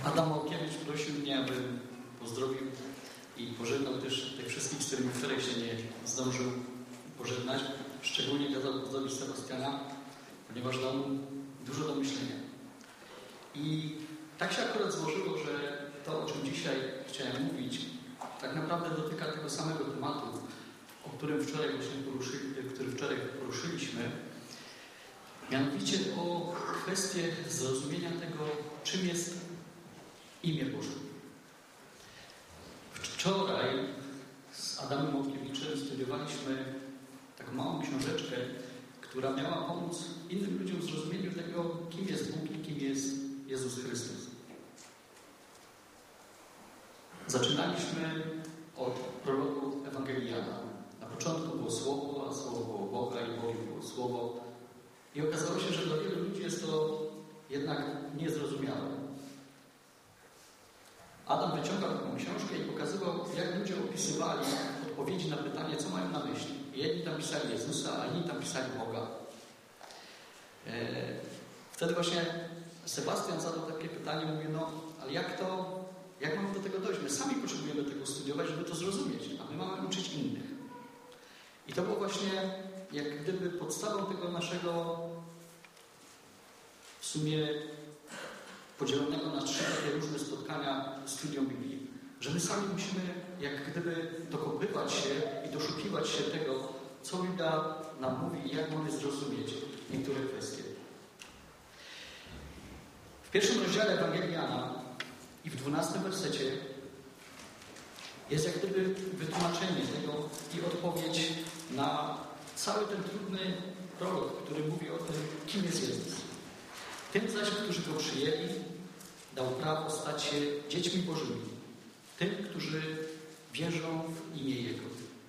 Adam Małkiewicz prosił mnie, abym pozdrowił i pożegnał też tych wszystkich, z którymi wczoraj się nie zdążył pożegnać. Szczególnie kazał pozdrowić Sebastiana, ponieważ dał mu dużo do myślenia. I tak się akurat złożyło, że to, o czym dzisiaj chciałem mówić, tak naprawdę dotyka tego samego tematu, o którym wczoraj poruszyliśmy. Mianowicie o kwestię zrozumienia tego, czym jest imię Boże. Wczoraj z Adamem Małkiewiczem studiowaliśmy taką małą książeczkę, która miała pomóc innym ludziom w zrozumieniu tego, kim jest Bóg i kim jest Jezus Chrystus. Zaczynaliśmy od prologu Ewangelii Jana. Na początku było Słowo, a Słowo było Boga i Bogiem było Słowo. I okazało się, że dla wielu ludzi jest to jednak niezrozumiałe. Adam wyciągał taką książkę i pokazywał, jak ludzie opisywali odpowiedzi na pytanie, co mają na myśli. Jedni tam pisali Jezusa, a inni tam pisali Boga. Wtedy właśnie Sebastian zadał takie pytanie, mówi, no, ale jak mamy do tego dojść? My sami potrzebujemy tego studiować, żeby to zrozumieć, a my mamy uczyć innych. I to było właśnie jak gdyby podstawą tego naszego w sumie podzielonego na 3 takie różne spotkania studium Biblii. Że my sami musimy jak gdyby dokopywać się i doszukiwać się tego, co Biblia nam mówi i jak mamy zrozumieć niektóre kwestie. W pierwszym rozdziale Ewangelii Jana i w 12 wersecie jest jak gdyby wytłumaczenie tego i odpowiedź na cały ten trudny prolog, który mówi o tym, kim jest Jezus. Tym zaś, którzy Go przyjęli, dał prawo stać się dziećmi Bożymi. Tym, którzy wierzą w imię Jego.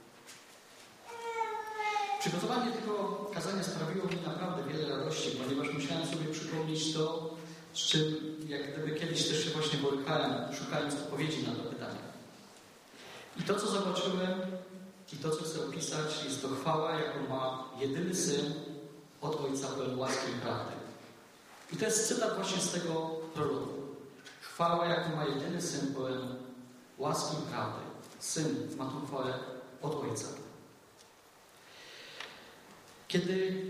Przygotowanie tego kazania sprawiło mi naprawdę wiele radości, ponieważ musiałem sobie przypomnieć to, z czym jak gdyby kiedyś też się właśnie borykałem, szukając odpowiedzi na to pytanie. I to, co zobaczyłem i to, co chcę opisać, jest to chwała, jaką ma jedyny Syn od Ojca pełen łaski i prawdy. I to jest cytat właśnie z tego prologu. Chwała, jaką ma jedyny Syn pełen łaski i prawdy. Syn ma tą chwałę od Ojca. Kiedy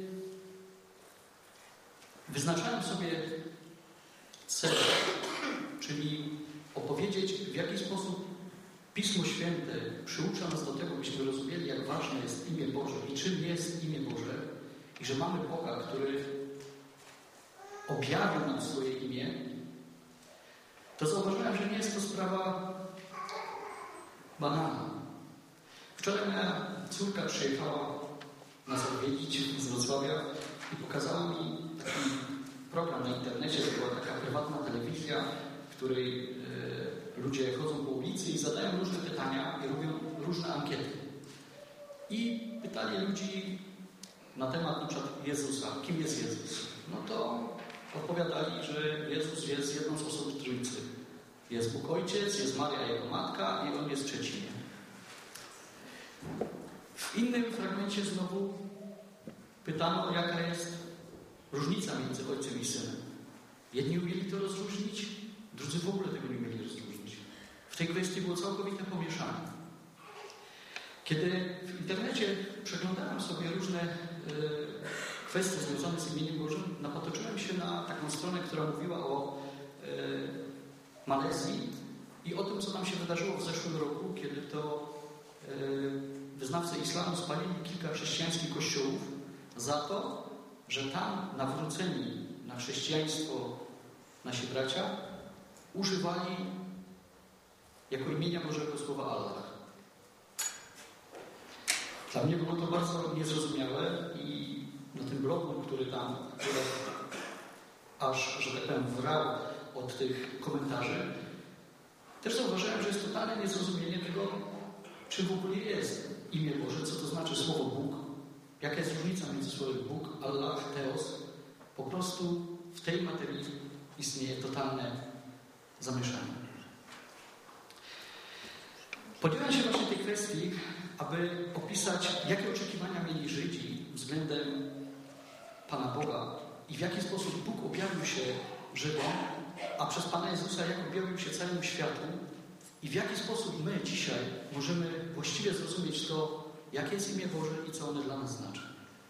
wyznaczałem sobie cel, czyli opowiedzieć, w jaki sposób Pismo Święte przyucza nas do tego, byśmy rozumieli, jak ważne jest imię Boże i czym jest imię Boże i że mamy Boga, który objawił nam swoje imię, to zauważyłem, że nie jest to sprawa banalna. Wczoraj moja córka przyjechała nas odwiedzić z Wrocławia i pokazała mi taki program na internecie. To była taka prywatna telewizja, w której ludzie chodzą po ulicy i zadają różne pytania i robią różne ankiety. I pytali ludzi na temat na przykład Jezusa. Kim jest Jezus? No to odpowiadali, że Jezus jest jedną z osób Trójcy. Jest Bóg Ojciec, jest Maria Jego Matka i On jest trzecim. W innym fragmencie znowu pytano, jaka jest różnica między Ojcem i Synem. Jedni umieli to rozróżnić, drudzy w ogóle tego nie umieli rozróżnić. W tej kwestii było całkowite pomieszanie. Kiedy w internecie przeglądałem sobie różne kwestie związane z imieniem Bożym, napatoczyłem się na taką stronę, która mówiła o Malezji i o tym, co tam się wydarzyło w zeszłym roku, kiedy to wyznawcy islamu spalili kilka chrześcijańskich kościołów za to, że tam nawróceni na chrześcijaństwo nasi bracia używali jako imienia Bożego słowa Allah. Dla mnie było to bardzo niezrozumiałe i na tym blogu, który tam aż, że tak powiem, wrał od tych komentarzy, też zauważyłem, że jest totalne niezrozumienie tego, czym w ogóle jest imię Boże, co to znaczy słowo Bóg, jaka jest różnica między słowem Bóg, Allah, Theos. Po prostu w tej materii istnieje totalne zamieszanie. Podjąłem się właśnie tej kwestii, aby opisać, jakie oczekiwania mieli Żydzi względem Pana Boga i w jaki sposób Bóg objawił się Żydom a przez Pana Jezusa jak objawił się całemu światu i w jaki sposób my dzisiaj możemy właściwie zrozumieć to, jakie jest imię Boże i co ono dla nas znaczy.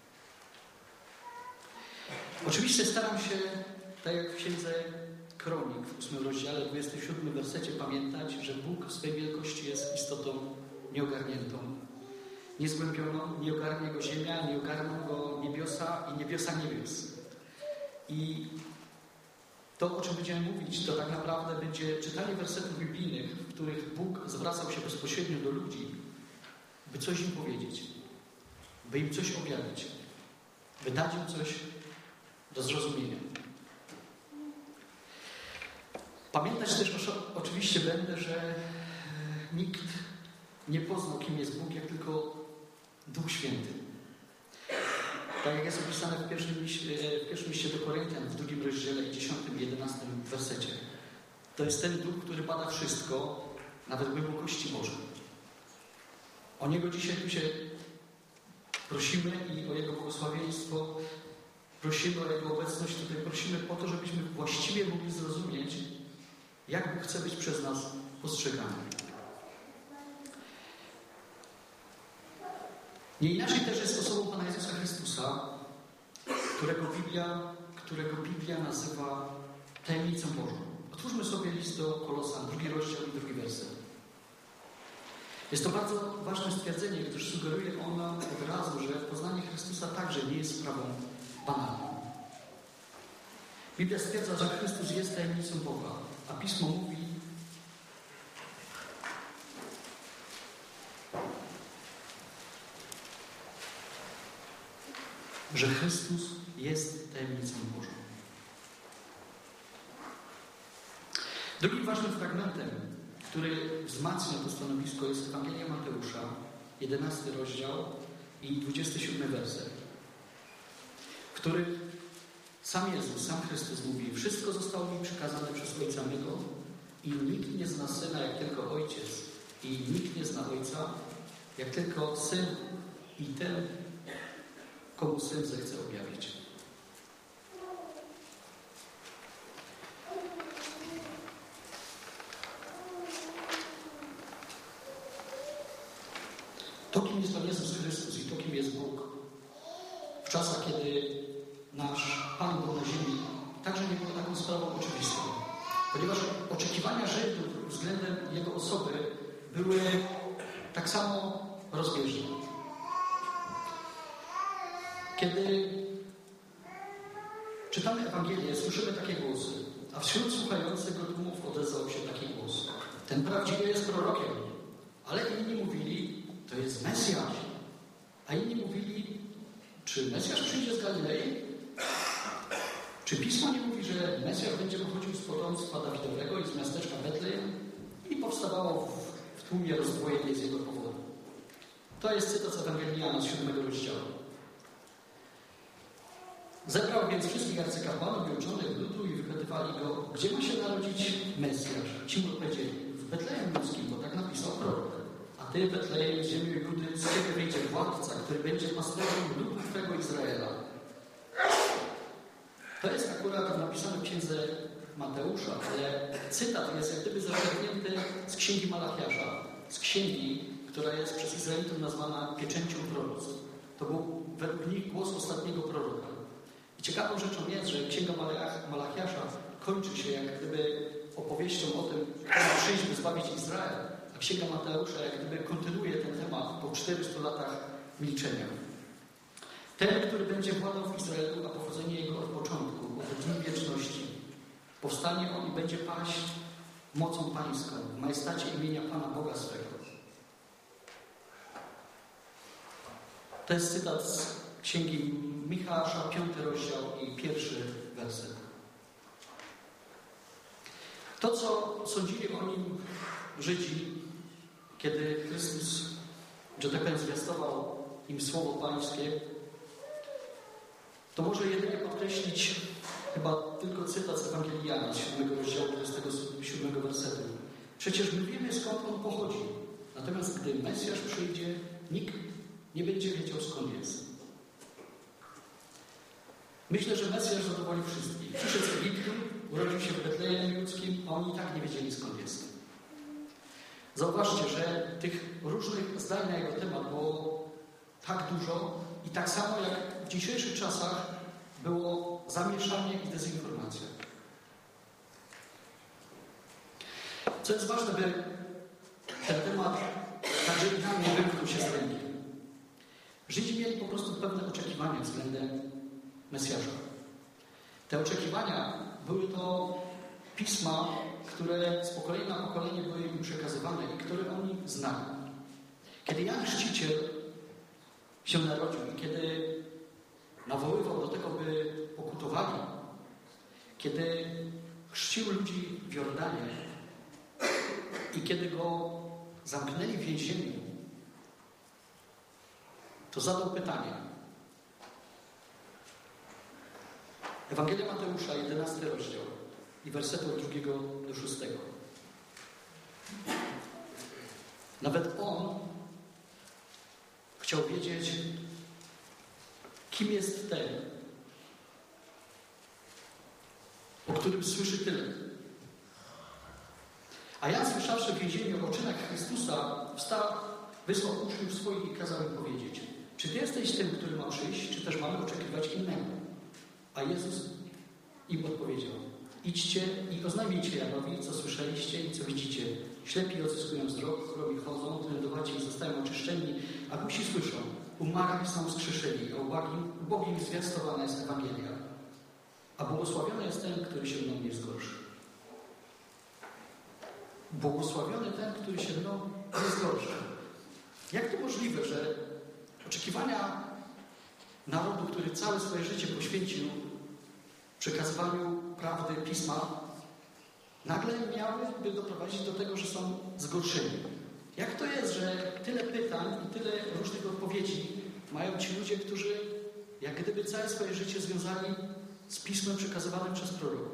Oczywiście staram się, tak jak w księdze Kronik w 8 rozdziale, 27 wersecie, pamiętać, że Bóg w swej wielkości jest istotą nieogarniętą, niezgłębioną, nie ogarnie Go ziemia, nie ogarną Go niebiosa i niebiosa niebios. I to, o czym będziemy mówić, to tak naprawdę będzie czytanie wersetów biblijnych, w których Bóg zwracał się bezpośrednio do ludzi, by coś im powiedzieć, by im coś objawić, by dać im coś do zrozumienia. Pamiętać też oczywiście będę, że nikt nie poznał, kim jest Bóg, jak tylko Duch Święty. Tak jak jest opisane w pierwszym liście do Koryntian, w 2 rozdziale i 10 i 11 wersecie. To jest ten Duch, który bada wszystko, nawet głębokości Boże. O Niego dzisiaj tu się prosimy i o Jego błogosławieństwo. Prosimy o Jego obecność tutaj. Prosimy po to, żebyśmy właściwie mogli zrozumieć, jak Bóg chce być przez nas postrzegany. Nie inaczej też jest osobą Pana Jezusa Chrystusa, którego Biblia nazywa tajemnicą Bożą. Otwórzmy sobie list do Kolosan, 2 rozdział i 2 werset. Jest to bardzo ważne stwierdzenie, gdyż sugeruje ono od razu, że poznanie Chrystusa także nie jest sprawą banalną. Biblia stwierdza, że Chrystus jest tajemnicą Boga, a Pismo mówi, że Chrystus jest tajemnicą Bożą. Drugim ważnym fragmentem, który wzmacnia to stanowisko, jest Ewangelia Mateusza, 11 rozdział i 27 werset, w którym sam Jezus, sam Chrystus mówi: wszystko zostało mi przekazane przez Ojca mego i nikt nie zna Syna jak tylko Ojciec i nikt nie zna Ojca jak tylko Syn i ten, komu Syn zechce objawić. To, kim jest Pan Jezus Chrystus i to, kim jest Bóg, w czasach, kiedy nasz Pan był na ziemi, także nie było taką sprawą oczywistą. Ponieważ oczekiwania Żydów względem Jego osoby były tak samo rozbieżne. Kiedy czytamy Ewangelię, słyszymy takie głosy, a wśród słuchających go tłumów odezwał się taki głos: ten prawdziwie jest prorokiem, ale inni mówili, to jest Mesjasz. A inni mówili, czy Mesjasz przyjdzie z Galilei? Czy Pismo nie mówi, że Mesjasz będzie pochodził z potomstwa Dawidowego i z miasteczka Betlejem? I powstawało w tłumie rozdwojenie z jego powodu. To jest cytat z Ewangelii Jana z 7 rozdziału. Zebrał więc wszystkich arcykapłanów i uczonych ludu i wypytywali go, gdzie ma się narodzić Mesjasz. Ci mu odpowiedzieli, w Betlejem Ludzkim, bo tak napisał prorok. A ty, Betlejem, z ziemi Judy, z ciebie wyjdzie władca, który będzie pasterzem ludu twego Izraela. To jest akurat napisane w księdze Mateusza, ale cytat jest jak gdyby zaczerpnięty z księgi Malachiasza, z księgi, która jest przez Izraelitów nazwana pieczęcią proroctw. To był według nich głos ostatniego proroka. I ciekawą rzeczą jest, że księga Malachiasza kończy się jak gdyby opowieścią o tym, kto ma przyjść, by zbawić Izrael, a księga Mateusza jak gdyby kontynuuje ten temat po 400 latach milczenia. Ten, który będzie władał w Izraelu, a pochodzenie jego od początku, od dni wieczności. Powstanie on i będzie paść mocą pańską, w majestacie imienia Pana Boga swego. To jest cytat z księgi Michała, 5 rozdział i 1 werset. To, co sądzili o nim Żydzi, kiedy Chrystus, że tak powiem, zwiastował im słowo pańskie, to może jedynie podkreślić chyba tylko cytat z Ewangelii Jana, z 7 rozdziału, 27 wersetu. Przecież my wiemy, skąd on pochodzi. Natomiast gdy Mesjasz przyjdzie, nikt nie będzie wiedział, skąd jest. Myślę, że Mesjasz zadowoli wszystkich. Przyszedł z Egiptu, urodził się w Betlejem Judzkim, a oni i tak nie wiedzieli, skąd jest. Zauważcie, że tych różnych zdań na jego temat było tak dużo i tak samo jak w dzisiejszych czasach było zamieszanie i dezinformacja. Co jest ważne, by ten temat także i nam nie wymknął się z ręki. Żydzi mieli po prostu pewne oczekiwania względem Mesjasza. Te oczekiwania były to pisma, które z pokolenia na pokolenie były im przekazywane i które oni znali. Kiedy Jan Chrzciciel się narodził i kiedy nawoływał do tego, by pokutowali, kiedy chrzcił ludzi w Jordanie i kiedy go zamknęli w więzieniu, to zadał pytanie. Ewangelia Mateusza, 11 rozdział i wersety od 2 do 6. Nawet on chciał wiedzieć, kim jest ten, o którym słyszy tyle. A Jan, słyszawszy w więzieniu o czynach Chrystusa, wstał, wysłał uczniów swoich i kazał im powiedzieć: czy ty jesteś tym, który ma przyjść, czy też mamy oczekiwać innego? A Jezus im odpowiedział: idźcie i oznajmijcie Janowi, co słyszeliście i co widzicie. Ślepi odzyskują wzrok, chrobi chodzą, trędowaci zostają oczyszczeni, a głusi słyszą. Umarli są wskrzeszeni, a ubogim zwiastowana jest Ewangelia. A błogosławiony jest ten, który się mną nie zgorszy. Błogosławiony ten, który się mną nie zgorszy. Jak to możliwe, że oczekiwania narodu, który całe swoje życie poświęcił przekazywaniu prawdy Pisma, nagle miałyby doprowadzić do tego, że są zgorszeni? Jak to jest, że tyle pytań i tyle różnych odpowiedzi mają ci ludzie, którzy jak gdyby całe swoje życie związali z Pismem przekazywanym przez proroków?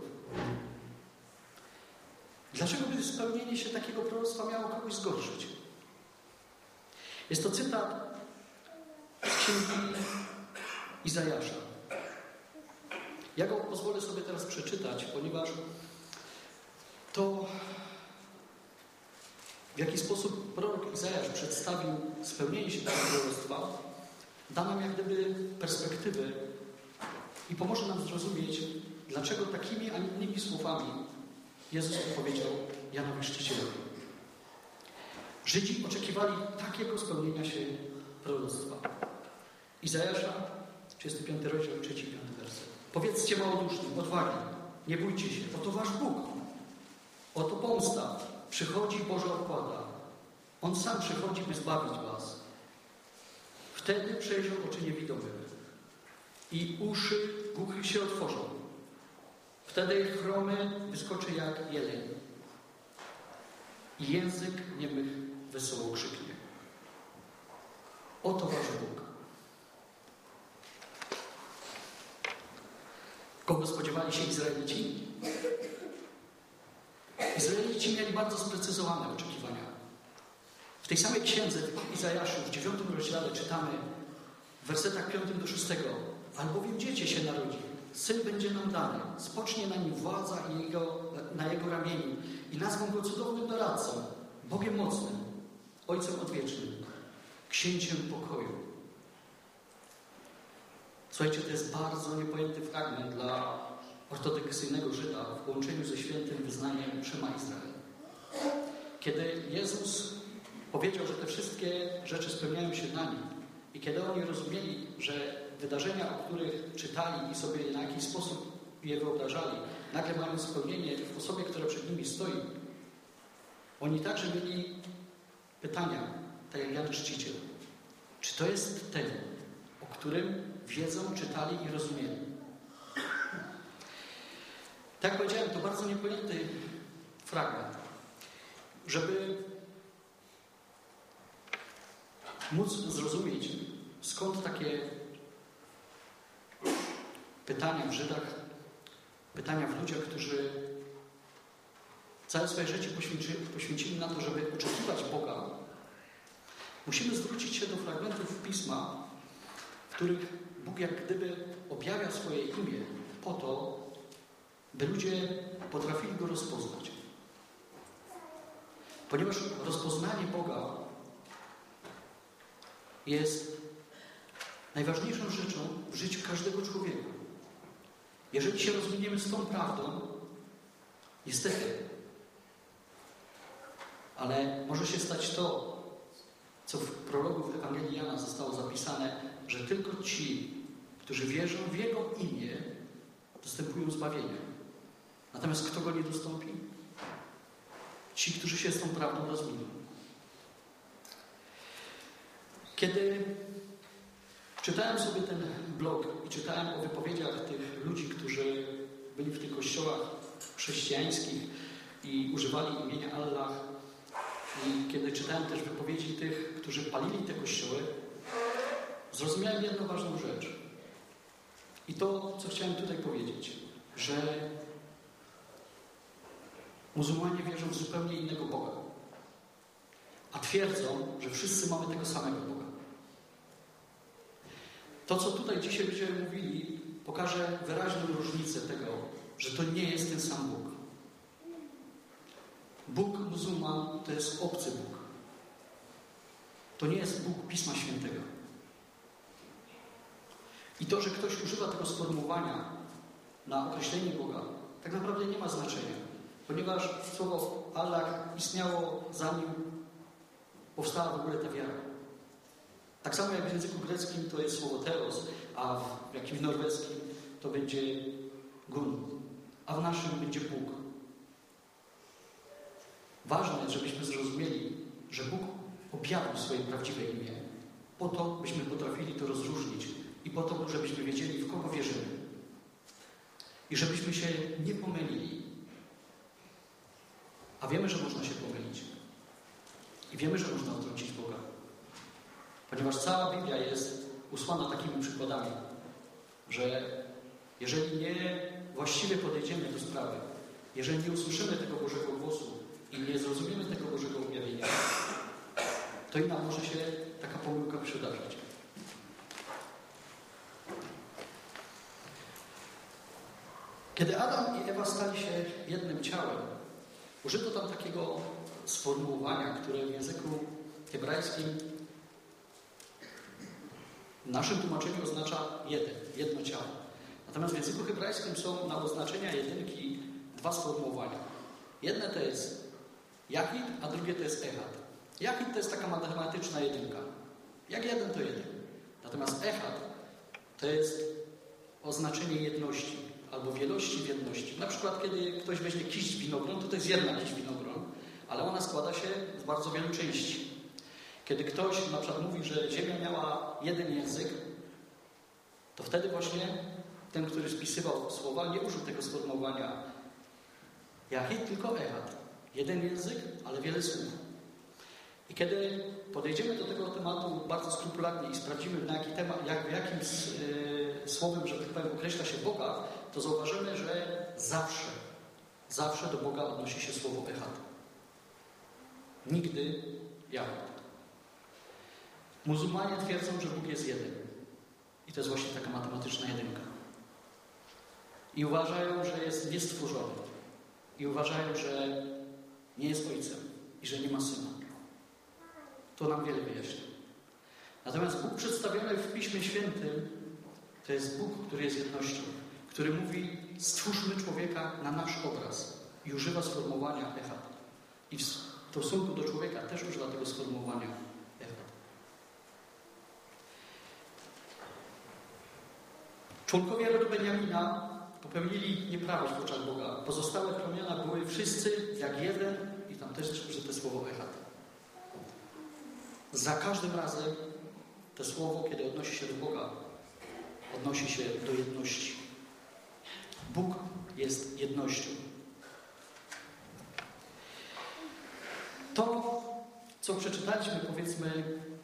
Dlaczego by spełnienie się takiego proroctwa miało kogoś zgorszyć? Jest to cytat z księgi Izajasza. Ja go pozwolę sobie teraz przeczytać, ponieważ to, w jaki sposób prorok Izajasz przedstawił spełnienie się tego proroctwa, da nam jak gdyby perspektywy i pomoże nam zrozumieć, dlaczego takimi, a nie innymi słowami Jezus powiedział Janowi Chrzcicielowi. Żydzi oczekiwali takiego spełnienia się proroctwa. Izajasza, 35 rozdział, 3 i 5 werset. Powiedzcie małodusznym, odwagi, nie bójcie się, oto wasz Bóg. Oto pomsta, przychodzi, Boże odkłada. On sam przychodzi, by zbawić was. Wtedy przejrzą oczy niewidomych i uszy głuchych się otworzą. Wtedy chromy wyskoczy jak jeleń i język niemych wesoło krzyknie. Oto wasz Bóg. Kogo spodziewali się Izraelici? Izraelici mieli bardzo sprecyzowane oczekiwania. W tej samej księdze Izajaszu w 9 rozdziale czytamy w wersetach 5 do 6: albowiem dziecię się narodzi, syn będzie nam dany, spocznie na nim władza na jego ramieniu i nazwą go cudownym doradcą, Bogiem mocnym, Ojcem odwiecznym, Księciem pokoju. Słuchajcie, to jest bardzo niepojęty fragment dla ortodoksyjnego Żyda w połączeniu ze świętym wyznaniem Szema Izrael. Kiedy Jezus powiedział, że te wszystkie rzeczy spełniają się na nim i kiedy oni rozumieli, że wydarzenia, o których czytali i sobie na jakiś sposób je wyobrażali, nagle mają spełnienie w osobie, która przed nimi stoi, oni także mieli pytania, tak jak Jan Chrzciciel. Czy to jest ten, o którym wiedzą, czytali i rozumieli? Tak jak powiedziałem, to bardzo niepojęty fragment. Żeby móc zrozumieć, skąd takie pytania w Żydach, pytania w ludziach, którzy całe swoje życie poświęcili na to, żeby oczekiwać Boga, musimy zwrócić się do fragmentów Pisma, w których Bóg jak gdyby objawia swoje imię po to, by ludzie potrafili Go rozpoznać. Ponieważ rozpoznanie Boga jest najważniejszą rzeczą w życiu każdego człowieka. Jeżeli się rozwiniemy z tą prawdą, niestety, ale może się stać to, co w prologu w Ewangelii Jana zostało zapisane, że tylko ci, którzy wierzą w Jego imię, dostępują zbawienia. Natomiast kto Go nie dostąpi? Ci, którzy się z tą prawdą rozwiną. Kiedy czytałem sobie ten blog i czytałem o wypowiedziach tych ludzi, którzy byli w tych kościołach chrześcijańskich i używali imienia Allah, i kiedy czytałem też wypowiedzi tych, którzy palili te kościoły, zrozumiałem jedną ważną rzecz. I to, co chciałem tutaj powiedzieć, że muzułmanie wierzą w zupełnie innego Boga, a twierdzą, że wszyscy mamy tego samego Boga. To, co tutaj dzisiaj będziemy mówili, pokaże wyraźną różnicę tego, że to nie jest ten sam Bóg. Bóg muzułman to jest obcy Bóg. To nie jest Bóg Pisma Świętego. I to, że ktoś używa tego sformułowania na określenie Boga, tak naprawdę nie ma znaczenia, ponieważ słowo Allah istniało zanim powstała w ogóle ta wiara. Tak samo jak w języku greckim to jest słowo teos, a w jakimś norweskim to będzie gun, a w naszym będzie Bóg. Ważne jest, żebyśmy zrozumieli, że Bóg objawił swoje prawdziwe imię. Po to, byśmy potrafili to rozróżnić i po to, żebyśmy wiedzieli, w kogo wierzymy. I żebyśmy się nie pomylili. A wiemy, że można się pomylić. I wiemy, że można odtrącić Boga. Ponieważ cała Biblia jest usłana takimi przykładami, że jeżeli nie właściwie podejdziemy do sprawy, jeżeli nie usłyszymy tego Bożego głosu i nie zrozumiemy tego Bożego objawienia, to i nam może się taka pomyłka przydarzyć. Kiedy Adam i Ewa stali się jednym ciałem, użyto tam takiego sformułowania, które w języku hebrajskim w naszym tłumaczeniu oznacza jedno ciało. Natomiast w języku hebrajskim są na oznaczenia jedynki dwa sformułowania. Jedne to jest jachid, a drugie to jest echad. Jachid to jest taka matematyczna jedynka. Jak jeden to jeden. Natomiast echad to jest oznaczenie jedności albo wielości w jedności. Na przykład kiedy ktoś weźmie kiść winogron, to jest jedna kiść winogron, ale ona składa się z bardzo wielu części. Kiedy ktoś na przykład mówi, że Ziemia miała jeden język, to wtedy właśnie ten, który spisywał słowa, nie użył tego sformułowania jachid, tylko echad. Jeden język, ale wiele słów. I kiedy podejdziemy do tego tematu bardzo skrupulatnie i sprawdzimy, na jaki temat, jakim słowem, że tak powiem, określa się Boga, to zauważymy, że zawsze do Boga odnosi się słowo echad. Nigdy jachid. Muzułmanie twierdzą, że Bóg jest jeden. I to jest właśnie taka matematyczna jedynka. I uważają, że jest niestworzony. I uważają, że nie jest ojcem i że nie ma syna. To nam wiele wyjaśnia. Natomiast Bóg przedstawiony w Piśmie Świętym to jest Bóg, który jest jednością, który mówi: stwórzmy człowieka na nasz obraz i używa sformułowania echad. I w stosunku do człowieka też używa tego sformułowania echad. Członkowie rodu Benjamina popełnili nieprawość w oczach Boga. Pozostałe plemiona były wszyscy jak jeden i tam też użyte słowo echad. Za każdym razem to słowo, kiedy odnosi się do Boga, odnosi się do jedności. Bóg jest jednością. To, co przeczytaliśmy, powiedzmy,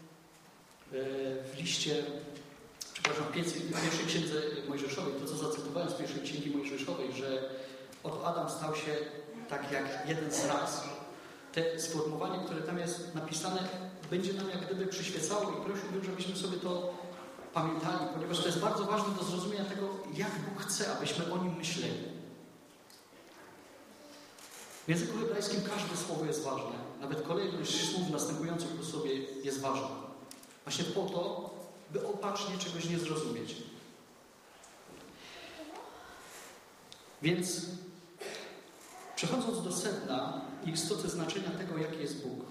w liście, przepraszam, w pierwszej księdze Mojżeszowej, to, co zacytowałem z pierwszej księgi Mojżeszowej, że oto Adam stał się tak jak jeden z ras. Te sformułowanie, które tam jest napisane, będzie nam jak gdyby przyświecało i prosiłbym, żebyśmy sobie to pamiętali, ponieważ to jest bardzo ważne do zrozumienia tego, jak Bóg chce, abyśmy o Nim myśleli. W języku hebrajskim każde słowo jest ważne. Nawet kolejność słów następujących po sobie jest ważna. Właśnie po to, by opacznie czegoś nie zrozumieć. Więc przechodząc do sedna i istoty znaczenia tego, jaki jest Bóg.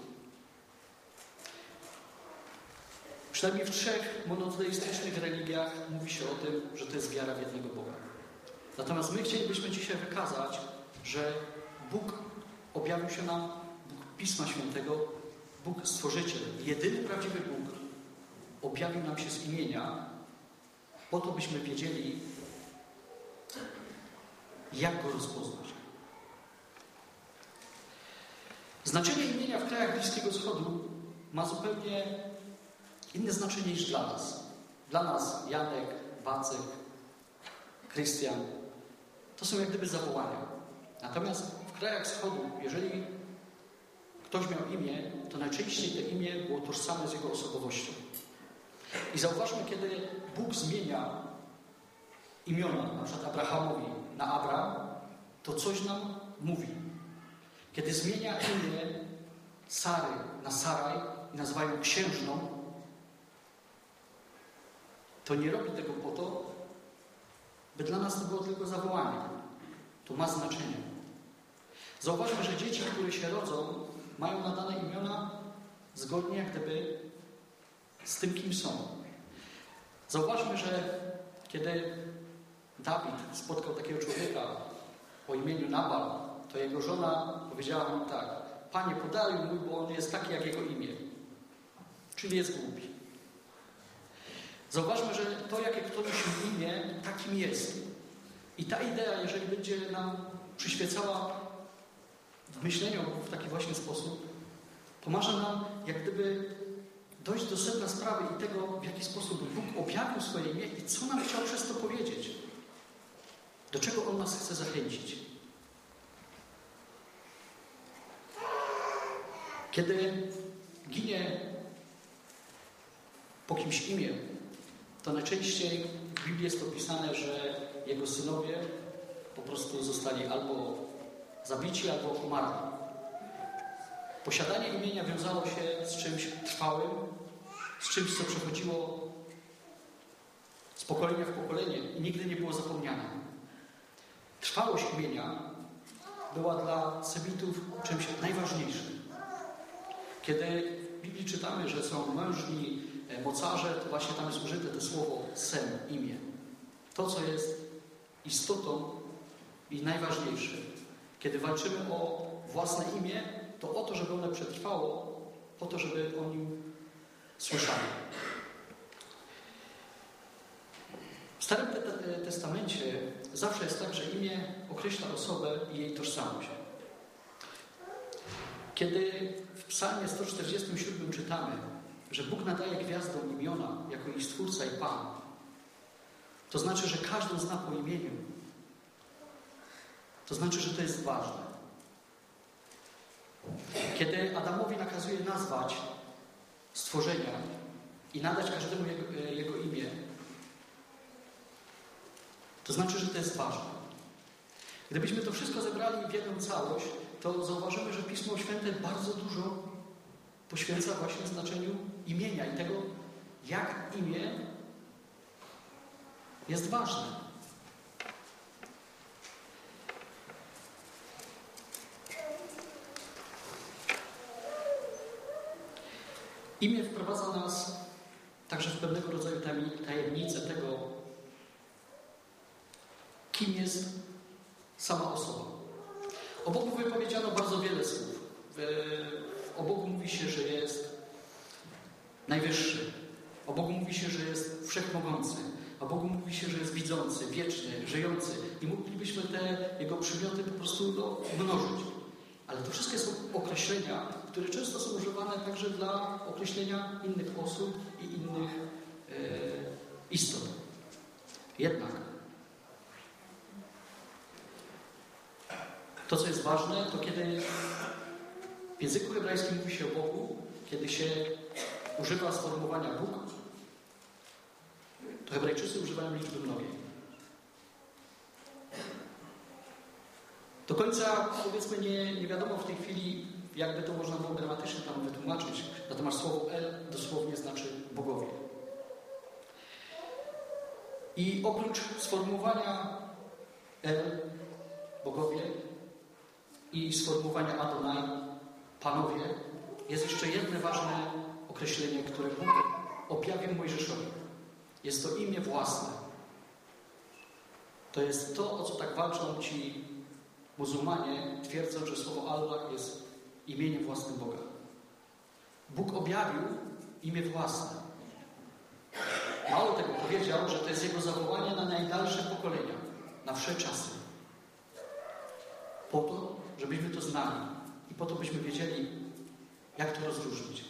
Przynajmniej w 3 monoteistycznych religiach mówi się o tym, że to jest wiara w jednego Boga. Natomiast my chcielibyśmy dzisiaj wykazać, że Bóg objawił się nam, Bóg Pisma Świętego, Bóg Stworzyciel, jedyny prawdziwy Bóg, objawił nam się z imienia, po to byśmy wiedzieli, jak Go rozpoznać. Znaczenie imienia w krajach Bliskiego Wschodu ma zupełnie inne znaczenie niż dla nas. Dla nas Janek, Wacek, Krystian to są jak gdyby zawołania. Natomiast w krajach Wschodu, jeżeli ktoś miał imię, to najczęściej to imię było tożsame z jego osobowością. I zauważmy, kiedy Bóg zmienia imiona, na przykład Abrahamowi na Abram, to coś nam mówi. Kiedy zmienia imię Sary na Saraj i nazywają księżną, to nie robi tego po to, by dla nas to było tylko zawołanie. To ma znaczenie. Zauważmy, że dzieci, które się rodzą, mają nadane imiona zgodnie jak gdyby z tym, kim są. Zauważmy, że kiedy Dawid spotkał takiego człowieka o imieniu Nabal, to jego żona powiedziała mu tak: Panie, podaruj mój, bo on jest taki jak jego imię. Czyli jest głupi. Zauważmy, że to, jakie ktoś ma imię, takim jest. I ta idea, jeżeli będzie nam przyświecała w myśleniu w taki właśnie sposób, pomaga nam jak gdyby dojść do sedna sprawy i tego, w jaki sposób Bóg objawił swoje imię i co nam chciał przez to powiedzieć. Do czego On nas chce zachęcić. Kiedy ginie po kimś imię, to najczęściej w Biblii jest opisane, że jego synowie po prostu zostali albo zabici, albo umarli. Posiadanie imienia wiązało się z czymś trwałym, z czymś, co przechodziło z pokolenia w pokolenie i nigdy nie było zapomniane. Trwałość imienia była dla Semitów czymś najważniejszym. Kiedy w Biblii czytamy, że są mężni mocarze, to właśnie tam jest użyte to słowo sem, imię. To, co jest istotą i najważniejsze. Kiedy walczymy o własne imię, to o to, żeby one przetrwało, po to, żeby o nim słyszeli. W Starym Testamencie zawsze jest tak, że imię określa osobę i jej tożsamość. Kiedy w Psalmie 147 czytamy, że Bóg nadaje gwiazdom imiona jako ich Stwórca i Pan, to znaczy, że każdy zna po imieniu. To znaczy, że to jest ważne. Kiedy Adamowi nakazuje nazwać stworzenia i nadać każdemu jego imię, to znaczy, że to jest ważne. Gdybyśmy to wszystko zebrali w jedną całość, to zauważymy, że Pismo Święte bardzo dużo poświęca właśnie znaczeniu imienia i tego, jak imię jest ważne. Imię wprowadza nas także w pewnego rodzaju tajemnicę tego, kim jest sama osoba. O Bogu wypowiedziano bardzo wiele słów. O Bogu mówi się, że jest najwyższy. O Bogu mówi się, że jest wszechmogący. O Bogu mówi się, że jest widzący, wieczny, żyjący. I moglibyśmy te Jego przymioty po prostu mnożyć. Ale to wszystkie są określenia, które często są używane także dla określenia innych osób i innych istot. Jednak to, co jest ważne, to kiedy w języku hebrajskim mówi się o Bogu, kiedy się używa sformułowania Bóg, to Hebrajczycy używają liczby mnogiej. Do końca, powiedzmy, nie wiadomo w tej chwili, jakby to można było gramatycznie tam wytłumaczyć. Natomiast słowo El dosłownie znaczy bogowie. I oprócz sformułowania El, bogowie, i sformułowania Adonai, panowie, jest jeszcze jedno ważne określenie, które Bóg objawił Mojżeszowi. Jest to imię własne. To jest to, o co tak walczą ci muzułmanie, twierdząc, że słowo Allah jest imieniem własnym Boga. Bóg objawił imię własne. Mało tego, powiedział, że to jest Jego zawołanie na najdalsze pokolenia, na wsze czasy. Po to, żebyśmy to znali i po to, byśmy wiedzieli, jak to rozróżnić.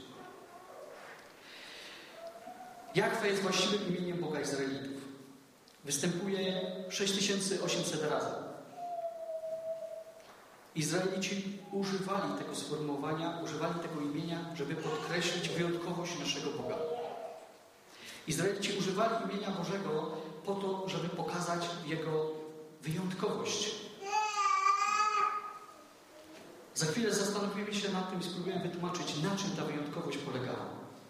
Jahwe jest właściwym imieniem Boga Izraelitów. Występuje 6800 razy. Izraelici używali tego sformułowania, używali tego imienia, żeby podkreślić wyjątkowość naszego Boga. Izraelici używali imienia Bożego po to, żeby pokazać Jego wyjątkowość. Za chwilę zastanowimy się nad tym i spróbujemy wytłumaczyć, na czym ta wyjątkowość polegała.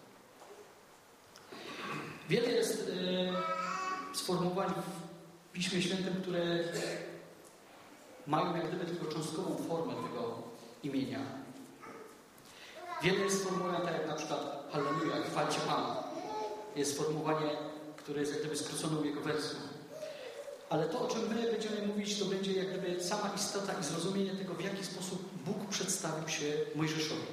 Wiele jest sformułowań w Piśmie Świętym, które mają jak gdyby tylko cząstkową formę tego imienia. Wiele jest sformułowań, tak jak na przykład Halleluja, chwalcie Pana. Jest sformułowanie, które jest jak gdyby skróconą jego wersją. Ale to, o czym my będziemy mówić, to będzie jak gdyby sama istota i zrozumienie tego, w jaki sposób Bóg przedstawił się Mojżeszowi.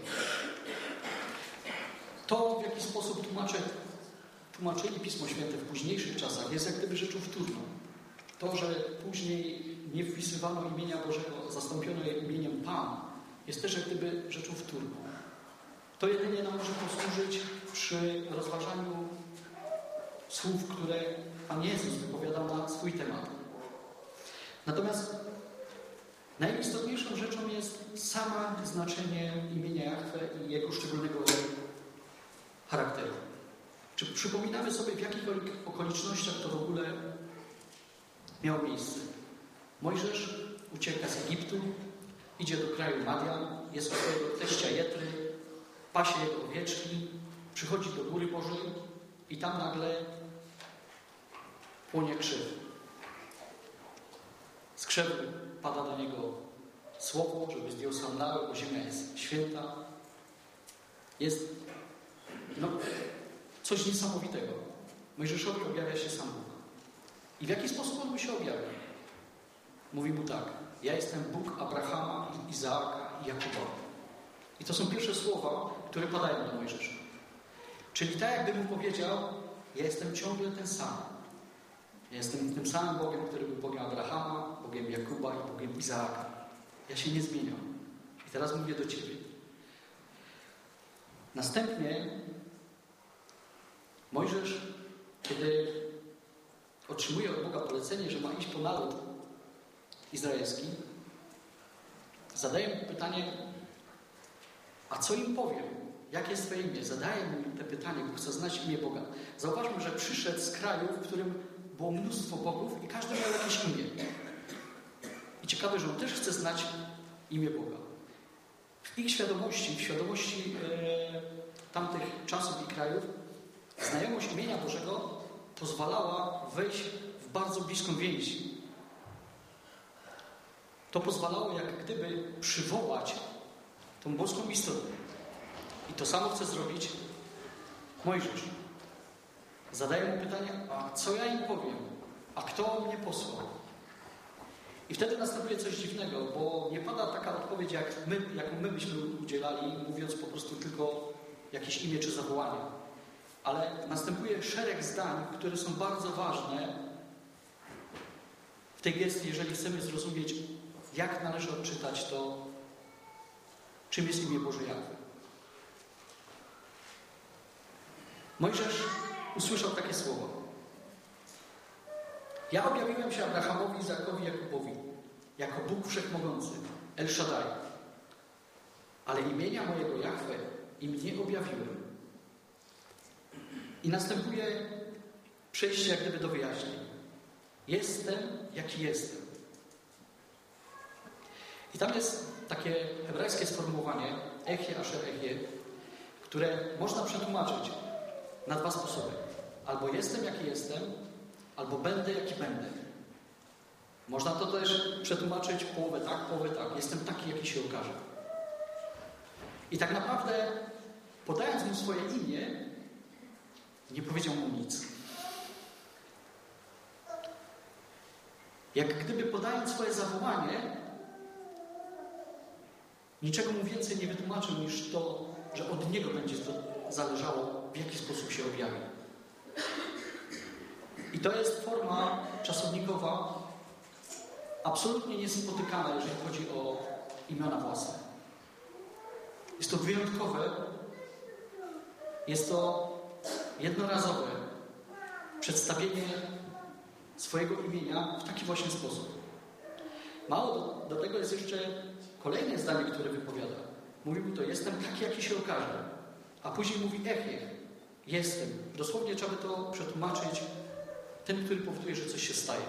To, w jaki sposób tłumaczyli Pismo Święte w późniejszych czasach, jest jak gdyby rzeczą wtórną. To, że później nie wpisywano imienia Bożego, zastąpiono je imieniem Pan, jest też jak gdyby rzeczą wtórną. To jedynie nam może posłużyć przy rozważaniu słów, które Pan Jezus wypowiadał na swój temat. Natomiast najistotniejszą rzeczą jest samo znaczenie imienia Jahwe i jego szczególnego charakteru. Czy przypominamy sobie, w jakich okolicznościach to w ogóle miało miejsce? Mojżesz ucieka z Egiptu, idzie do kraju Madian, jest u swojego teścia Jetry, pasie jego owieczki, przychodzi do Góry Bożej i tam nagle płonie krzew. Z krzewu pada do niego słowo, żeby zdjął sandały, bo ziemia jest święta. Jest coś niesamowitego. Mojżeszowi objawia się sam Bóg. I w jaki sposób on mu się objawia? Mówi mu tak: ja jestem Bóg Abrahama, Izaaka i Jakuba. I to są pierwsze słowa, które padają do Mojżesza. Czyli tak jakby mu powiedział: ja jestem ciągle ten sam. Ja jestem tym samym Bogiem, który był Bogiem Abrahama, Bogiem Jakuba i Bogiem Izaaka. Ja się nie zmieniam. I teraz mówię do Ciebie. Następnie Mojżesz, kiedy otrzymuje od Boga polecenie, że ma iść po naród izraelski, zadaje mu pytanie: a co im powiem? Jakie jest Twoje imię? Zadaje mu te pytanie, bo chce znać imię Boga. Zauważmy, że przyszedł z kraju, w którym było mnóstwo bogów i każdy miał jakieś imię. I ciekawe, że on też chce znać imię Boga. W ich świadomości, w świadomości tamtych czasów i krajów, znajomość imienia Bożego pozwalała wejść w bardzo bliską więź. To pozwalało jak gdyby przywołać tą boską istotę. I to samo chce zrobić Mojżesz. Zadaje mu pytanie: a co ja im powiem? A kto mnie posłał? I wtedy następuje coś dziwnego, bo nie pada taka odpowiedź, jaką my byśmy udzielali, mówiąc po prostu tylko jakieś imię czy zawołanie. Ale następuje szereg zdań, które są bardzo ważne w tej gestii, jeżeli chcemy zrozumieć, jak należy odczytać to, czym jest imię Boże Jahwe. Mojżesz usłyszał takie słowa: ja objawiłem się Abrahamowi, Izaakowi, Jakubowi jako Bóg Wszechmogący, El Shaddai, ale imienia mojego Jahwe im nie objawiłem. I następuje przejście jak gdyby do wyjaśnień. Jestem, jaki jestem. I tam jest takie hebrajskie sformułowanie Echie Asher Echie, które można przetłumaczyć na dwa sposoby. Albo jestem jaki jestem, albo będę jaki będę. Można to też przetłumaczyć połowę tak. Jestem taki, jaki się okaże. I tak naprawdę, podając mu swoje imię, nie powiedział mu nic. Jak gdyby podając swoje zawołanie, niczego mu więcej nie wytłumaczył niż to, że od niego będzie to zależało, w jaki sposób się objawi. I to jest forma czasownikowa absolutnie niespotykana, jeżeli chodzi o imiona własne. Jest to wyjątkowe, jest to jednorazowe przedstawienie swojego imienia w taki właśnie sposób. Mało do tego jest jeszcze kolejne zdanie, które wypowiada. Mówi mu to, jestem taki, jaki się okaże. A później mówi Echie, jestem. Dosłownie trzeba by to przetłumaczyć tym, który powoduje, że coś się staje.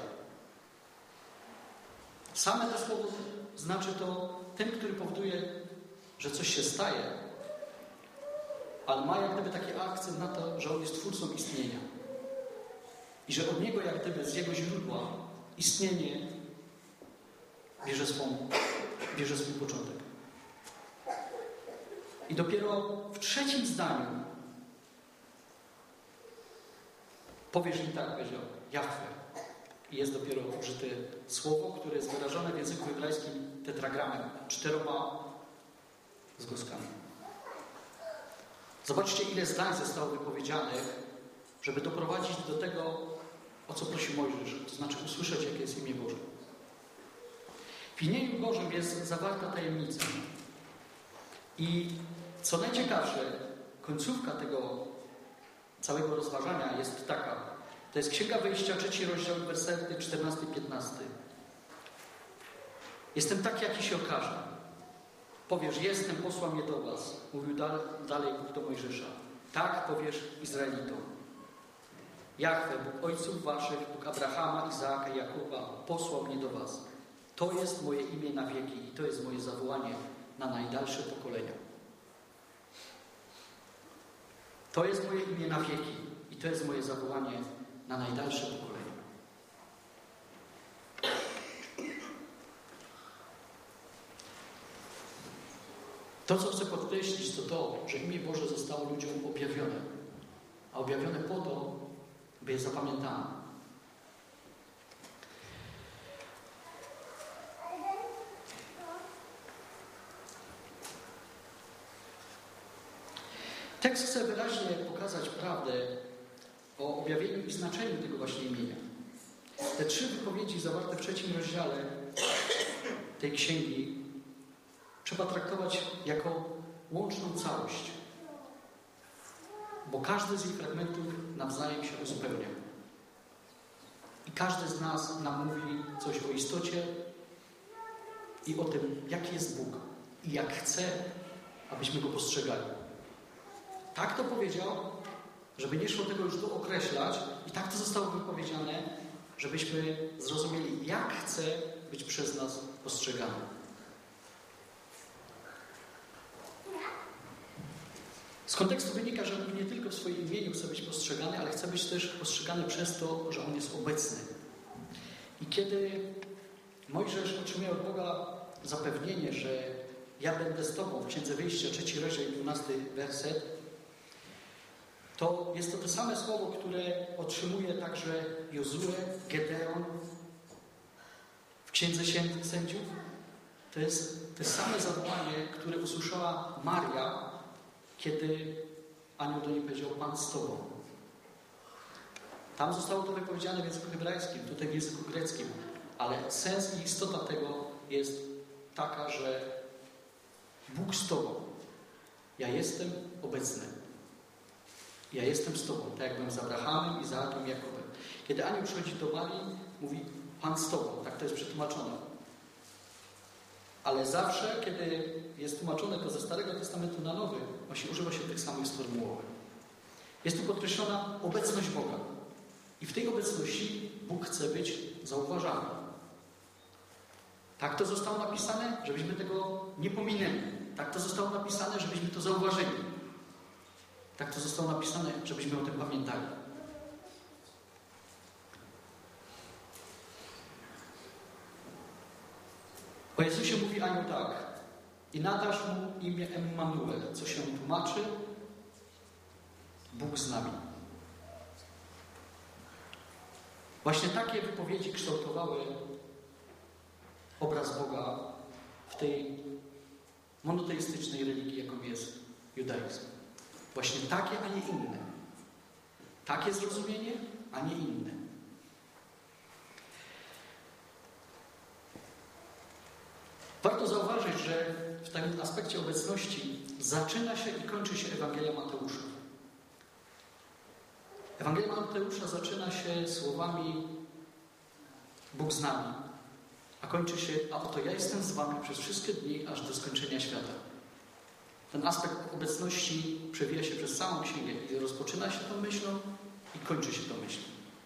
Same to słowo znaczy to ten, który powoduje, że coś się staje, ale ma jak gdyby taki akcent na to, że on jest twórcą istnienia. I że od niego, jak gdyby z jego źródła, istnienie bierze swój początek. I dopiero w trzecim zdaniu powiesz im tak, powiedział, Jahwe. I jest dopiero użyte słowo, które jest wyrażone w języku hebrajskim tetragramem, 4 zgłoskami. Zobaczcie, ile zdań zostało wypowiedzianych, żeby doprowadzić do tego, o co prosi Mojżesz, to znaczy usłyszeć, jakie jest imię Boże. W imieniu Bożym jest zawarta tajemnica. I co najciekawsze, końcówka tego całego rozważania jest taka. To jest Księga Wyjścia, 3 rozdział, wersety 14-15. Jestem taki, jaki się okaże. Powiesz, jestem, posłał mnie do was. Mówił dalej Bóg do Mojżesza. Tak powiesz Izraelitom. Jahwe, Bóg ojców waszych, Bóg Abrahama, Izaaka i Jakuba, posłał mnie do was. To jest moje imię na wieki i to jest moje zawołanie na najdalsze pokolenia. To jest moje imię na wieki i to jest moje zawołanie na najdalsze pokolenia. To, co chcę podkreślić, to to, że imię Boże zostało ludziom objawione. A objawione po to, by je zapamiętano. Tekst chce wyraźnie pokazać prawdę o objawieniu i znaczeniu tego właśnie imienia. Te 3 wypowiedzi zawarte w 3 rozdziale tej księgi trzeba traktować jako łączną całość, bo każdy z ich fragmentów nawzajem się uzupełnia. I każdy z nas nam mówi coś o istocie i o tym, jaki jest Bóg i jak chce, abyśmy Go postrzegali. Tak to powiedział, żeby nie szło tego już dookreślać i tak to zostało wypowiedziane, żebyśmy zrozumieli, jak chce być przez nas postrzegany. Z kontekstu wynika, że Bóg nie tylko w swoim imieniu chce być postrzegany, ale chce być też postrzegany przez to, że On jest obecny. I kiedy Mojżesz otrzymuje od Boga zapewnienie, że ja będę z Tobą w Księdze Wyjścia, 3 rozdział, 12 werset, to jest to te same słowo, które otrzymuje także Jozue, Gedeon w Księdze Sędziów. To jest te same zawołanie, które usłyszała Maria, kiedy anioł do niej powiedział, Pan z Tobą. Tam zostało to wypowiedziane w języku hebrajskim, tutaj w języku greckim, ale sens i istota tego jest taka, że Bóg z Tobą. Ja jestem obecny. Ja jestem z Tobą, tak jak byłem z Abrahamem, Izaakiem, Jakubem. Kiedy anioł przychodzi do Marii, mówi, Pan z Tobą. Tak to jest przetłumaczone. Ale zawsze, kiedy jest tłumaczone to ze Starego Testamentu na Nowy, właśnie używa się tych samych sformułowań. Jest tu podkreślona obecność Boga. I w tej obecności Bóg chce być zauważany. Tak to zostało napisane, żebyśmy tego nie pominęli. Tak to zostało napisane, żebyśmy to zauważyli. Tak to zostało napisane, żebyśmy o tym pamiętali. O Jezusie mówi anioł tak: i nadasz mu imię Emmanuel, co się tłumaczy Bóg z nami. Właśnie takie wypowiedzi kształtowały obraz Boga w tej monoteistycznej religii, jaką jest judaizm. Właśnie takie, a nie inne. Takie zrozumienie, a nie inne. Warto zauważyć, że w tym aspekcie obecności zaczyna się i kończy się Ewangelia Mateusza. Ewangelia Mateusza zaczyna się słowami Bóg z nami, a kończy się: a oto ja jestem z wami przez wszystkie dni, aż do skończenia świata. Ten aspekt obecności przewija się przez całą księgę i rozpoczyna się tą myślą i kończy się tą myślą.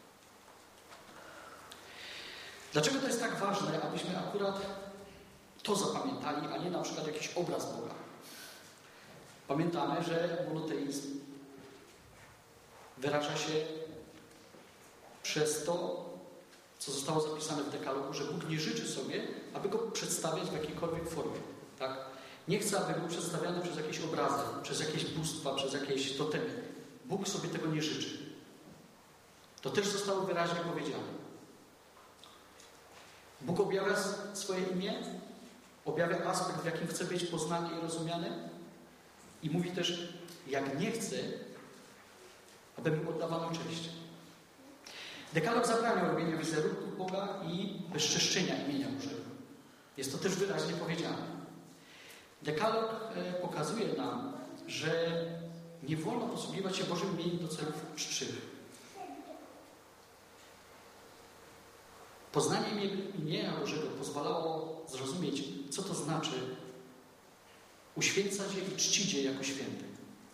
Dlaczego to jest tak ważne, abyśmy akurat to zapamiętali, a nie na przykład jakiś obraz Boga? Pamiętamy, że monoteizm wyraża się przez to, co zostało zapisane w dekalogu, że Bóg nie życzy sobie, aby go przedstawiać w jakiejkolwiek formie. Tak? Nie chce, aby był przedstawiany przez jakieś obrazy, przez jakieś bóstwa, przez jakieś totemy. Bóg sobie tego nie życzy. To też zostało wyraźnie powiedziane. Bóg objawia swoje imię, objawia aspekt, w jakim chce być poznany i rozumiany, i mówi też, jak nie chce, aby mu oddawano cześć. Dekalog zabrania robienia wizerunków Boga i bezczeszczenia imienia Bożego. Jest to też wyraźnie powiedziane. Dekalog pokazuje nam, że nie wolno posługiwać się Bożym imieniem do celów czczych. Poznanie imienia Bożego pozwalało zrozumieć, co to znaczy uświęcać je i czcić je jako święty.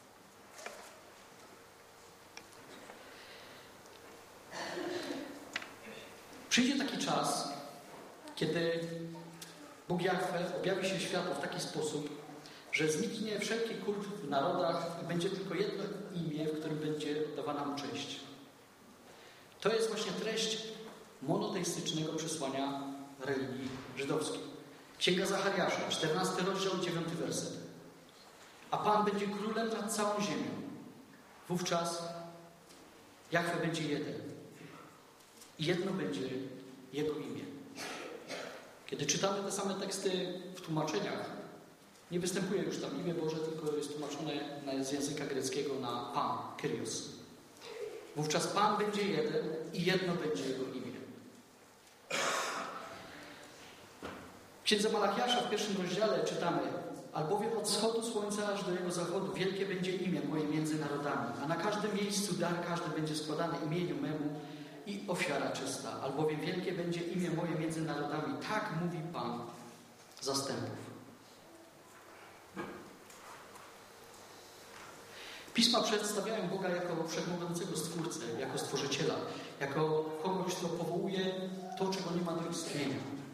Przyjdzie taki czas, kiedy Bóg Jahwe objawi się światu w taki sposób, że zniknie wszelki kult w narodach i będzie tylko jedno imię, w którym będzie oddawana mu cześć. To jest właśnie treść monoteistycznego przesłania religii żydowskiej. Księga Zachariasza, 14 rozdział, 9 werset. A Pan będzie królem nad całą ziemią. Wówczas Jahwe będzie jeden. I jedno będzie Jego imię. Kiedy czytamy te same teksty w tłumaczeniach, nie występuje już tam imię Boże, tylko jest tłumaczone z języka greckiego na Pan, Kyrios. Wówczas Pan będzie jeden i jedno będzie Jego imię. W księdze Malachiasza w 1 rozdziale czytamy: albowiem od wschodu słońca aż do jego zachodu wielkie będzie imię moje między narodami, a na każdym miejscu dar każdy będzie składany imieniu memu i ofiara czysta, albowiem wielkie będzie imię moje między narodami. Tak mówi Pan zastępów. Pisma przedstawiają Boga jako wszechmogącego Stwórcę, jako Stworzyciela, jako kogoś, kto powołuje to, czego nie ma do istnienia.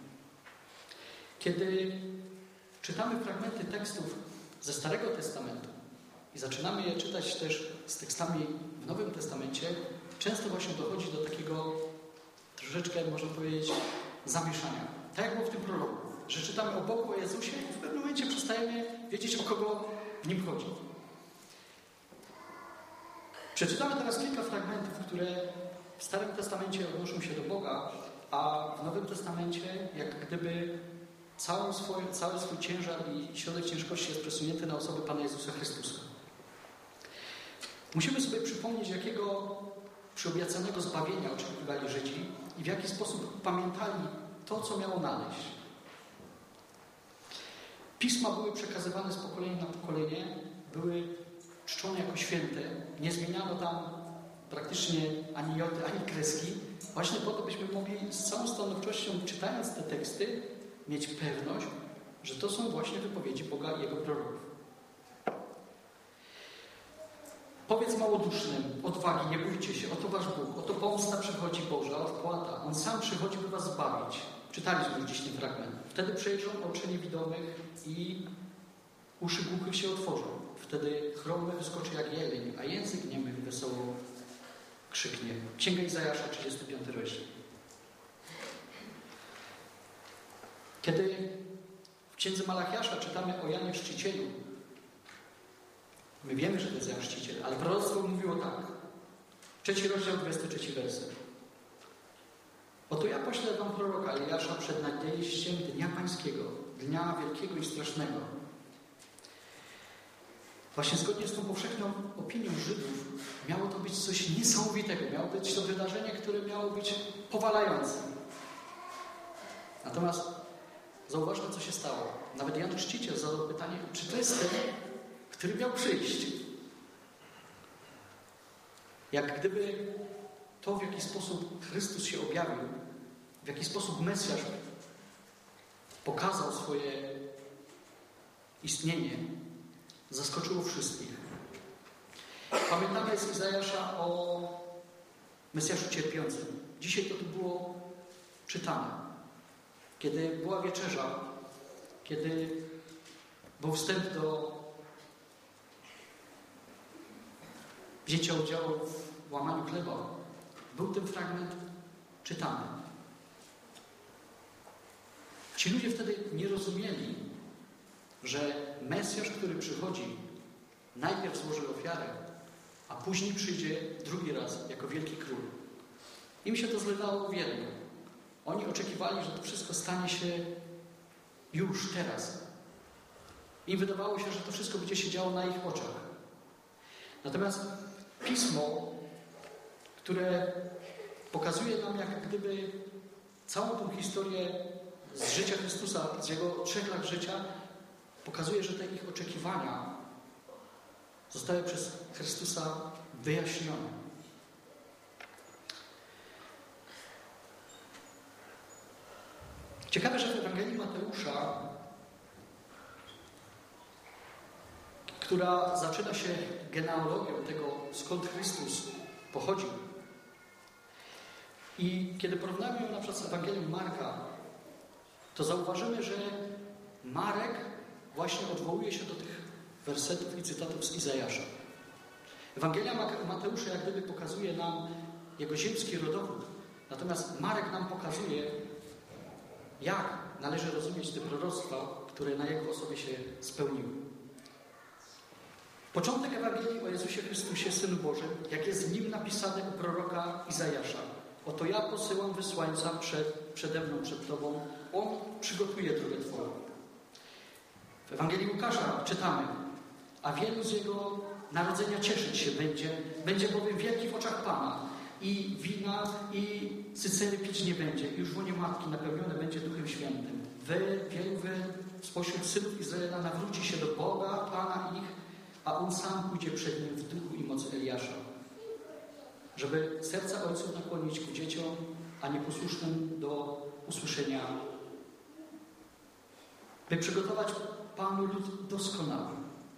Kiedy czytamy fragmenty tekstów ze Starego Testamentu i zaczynamy je czytać też z tekstami w Nowym Testamencie, często właśnie dochodzi do takiego troszeczkę, można powiedzieć, zamieszania. Tak jak było w tym prologu, że czytamy o Bogu, o Jezusie i w pewnym momencie przestajemy wiedzieć, o kogo w nim chodzi. Przeczytamy teraz kilka fragmentów, które w Starym Testamencie odnoszą się do Boga, a w Nowym Testamencie jak gdyby cały swój ciężar i środek ciężkości jest przesunięty na osobę Pana Jezusa Chrystusa. Musimy sobie przypomnieć, jakiego przyobiecanego zbawienia oczekiwali Żydzi i w jaki sposób pamiętali to, co miało nadejść. Pisma były przekazywane z pokolenia na pokolenie, były czczone jako święte, nie zmieniano tam praktycznie ani joty, ani kreski, właśnie po to, byśmy mogli z całą stanowczością, czytając te teksty, mieć pewność, że to są właśnie wypowiedzi Boga i Jego proroków. Powiedz małodusznym, odwagi, nie bójcie się, oto wasz Bóg, oto pomsta przychodzi Boża, odpłata. On sam przychodzi, by was zbawić. czytaliśmy już dziś ten fragment. Wtedy przejrzą oczy niewidomych i uszy głuchych się otworzą. Wtedy chromy wyskoczy jak jeleń, a język niemych wesoło krzyknie. Księga Izajasza, 35 rozdział. Kiedy w księdze Malachiasza czytamy o Janie Chrzcicielu, my wiemy, że to jest Jan Chrzciciel, ale proroctwo mówiło tak. 3 rozdział, 23 werset. Oto ja poślę wam proroka Eliasza przed nadejściem dnia pańskiego, dnia wielkiego i strasznego. Właśnie zgodnie z tą powszechną opinią Żydów miało to być coś niesamowitego. Miało być to wydarzenie, które miało być powalające. Natomiast zauważmy, co się stało. Nawet Jan Chrzciciel zadał pytanie, czy to jest ten, który miał przyjść. Jak gdyby to, w jaki sposób Chrystus się objawił, w jaki sposób Mesjasz pokazał swoje istnienie, zaskoczyło wszystkich. Pamiętamy z Izajasza o Mesjaszu cierpiącym. Dzisiaj to tu było czytane. Kiedy była wieczerza, kiedy był wstęp do wzięcia udziału w łamaniu chleba, był ten fragment czytany. Ci ludzie wtedy nie rozumieli, że Mesjasz, który przychodzi, najpierw złoży ofiarę, a później przyjdzie drugi raz jako wielki król. Im się to zlewało w jedno. Oni oczekiwali, że to wszystko stanie się już, teraz. Im wydawało się, że to wszystko będzie się działo na ich oczach. Natomiast Pismo, które pokazuje nam jak gdyby całą tą historię z życia Chrystusa, z Jego 3 lat życia, pokazuje, że te ich oczekiwania zostały przez Chrystusa wyjaśnione. Ciekawe, że w Ewangelii Mateusza, która zaczyna się genealogią tego, skąd Chrystus pochodził. I kiedy porównamy ją na przykład z Ewangelią Marka, to zauważymy, że Marek właśnie odwołuje się do tych wersetów i cytatów z Izajasza. Ewangelia Mateusza jak gdyby pokazuje nam jego ziemski rodowód. Natomiast Marek nam pokazuje, jak należy rozumieć te proroctwa, które na jego osobie się spełniły. Początek Ewangelii o Jezusie Chrystusie, Synu Bożym, jak jest w nim napisane u proroka Izajasza. Oto ja posyłam wysłańca przede mną, przed Tobą. On przygotuje drogę Twoją. W Ewangelii Łukasza czytamy, a wielu z jego narodzenia cieszyć się będzie bowiem wielki w oczach Pana. I wina, i cycery pić nie będzie. I już w łonie matki napełnione będzie Duchem Świętym. Wielu spośród synów Izraela nawróci się do Boga, Pana ich, a On sam pójdzie przed nim w duchu i mocy Eliasza. Żeby serca ojców nakłonić ku dzieciom, a nieposłusznym do usłyszenia. By przygotować Panu lud doskonały.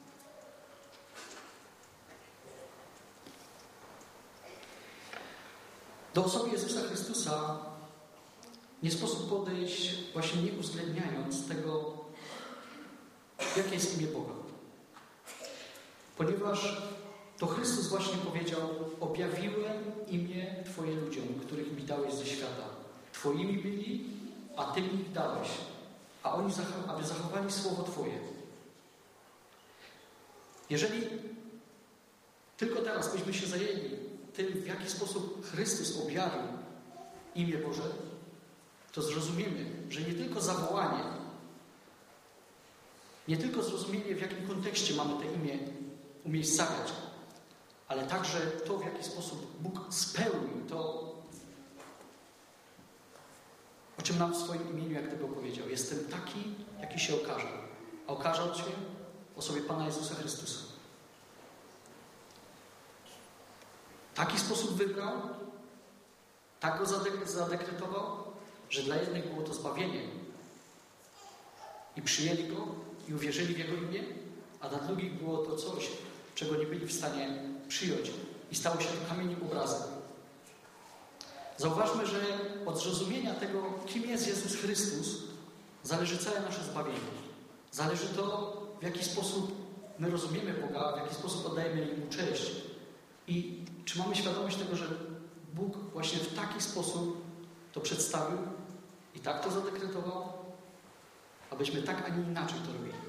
Do osoby Jezusa Chrystusa nie sposób podejść, właśnie nie uwzględniając tego, jakie jest imię Boga. Ponieważ to Chrystus właśnie powiedział, objawiłem imię Twoje ludziom, których mi dałeś ze świata. Twoimi byli, a Ty mi ich dałeś, a oni, aby zachowali słowo Twoje. Jeżeli tylko teraz byśmy się zajęli tym, w jaki sposób Chrystus objawił imię Boże, to zrozumiemy, że nie tylko zawołanie, nie tylko zrozumienie, w jakim kontekście mamy to imię umiejscawiać, ale także to, w jaki sposób Bóg spełnił to, o czym nam w swoim imieniu jak gdyby opowiedział. Jestem taki, jaki się okaże. A okażał się w osobie Pana Jezusa Chrystusa. Taki sposób wybrał, tak go zadekretował, że dla jednych było to zbawienie i przyjęli go i uwierzyli w Jego imię, a dla drugich było to coś, czego nie byli w stanie przyjąć i stało się to kamieniem obrazem. Zauważmy, że od zrozumienia tego, kim jest Jezus Chrystus, zależy całe nasze zbawienie. Zależy to, w jaki sposób my rozumiemy Boga, w jaki sposób oddajemy Mu cześć i czy mamy świadomość tego, że Bóg właśnie w taki sposób to przedstawił i tak to zadekretował, abyśmy tak, a nie inaczej to robili.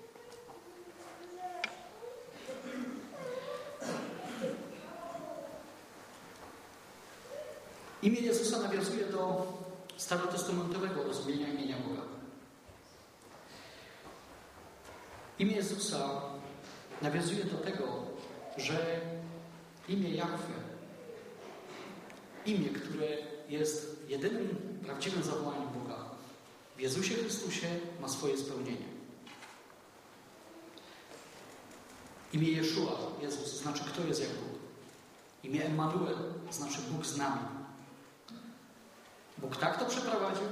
Imię Jezusa nawiązuje do starotestamentowego rozumienia imienia Boga. Imię Jezusa nawiązuje do tego, że imię Jahwe, imię, które jest jedynym prawdziwym zawołaniem Boga, w Jezusie Chrystusie ma swoje spełnienie. Imię Jeszua, Jezus, znaczy kto jest jak Bóg. Imię Emmanuel znaczy Bóg z nami. Bóg tak to przeprowadził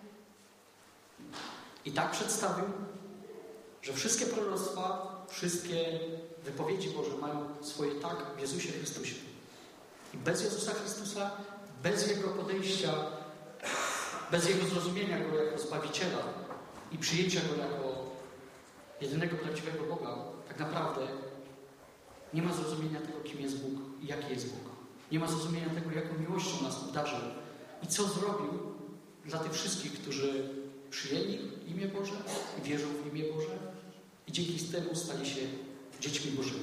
i tak przedstawił, że wszystkie proroctwa, wszystkie wypowiedzi Boże mają swoje tak w Jezusie Chrystusie. I bez Jezusa Chrystusa, bez Jego podejścia, bez Jego zrozumienia Go jako Zbawiciela i przyjęcia Go jako jedynego prawdziwego Boga, tak naprawdę nie ma zrozumienia tego, kim jest Bóg i jaki jest Bóg. Nie ma zrozumienia tego, jaką miłością nas obdarzył i co zrobił dla tych wszystkich, którzy przyjęli imię Boże i wierzą w imię Boże i dzięki temu stali się dziećmi Bożymi.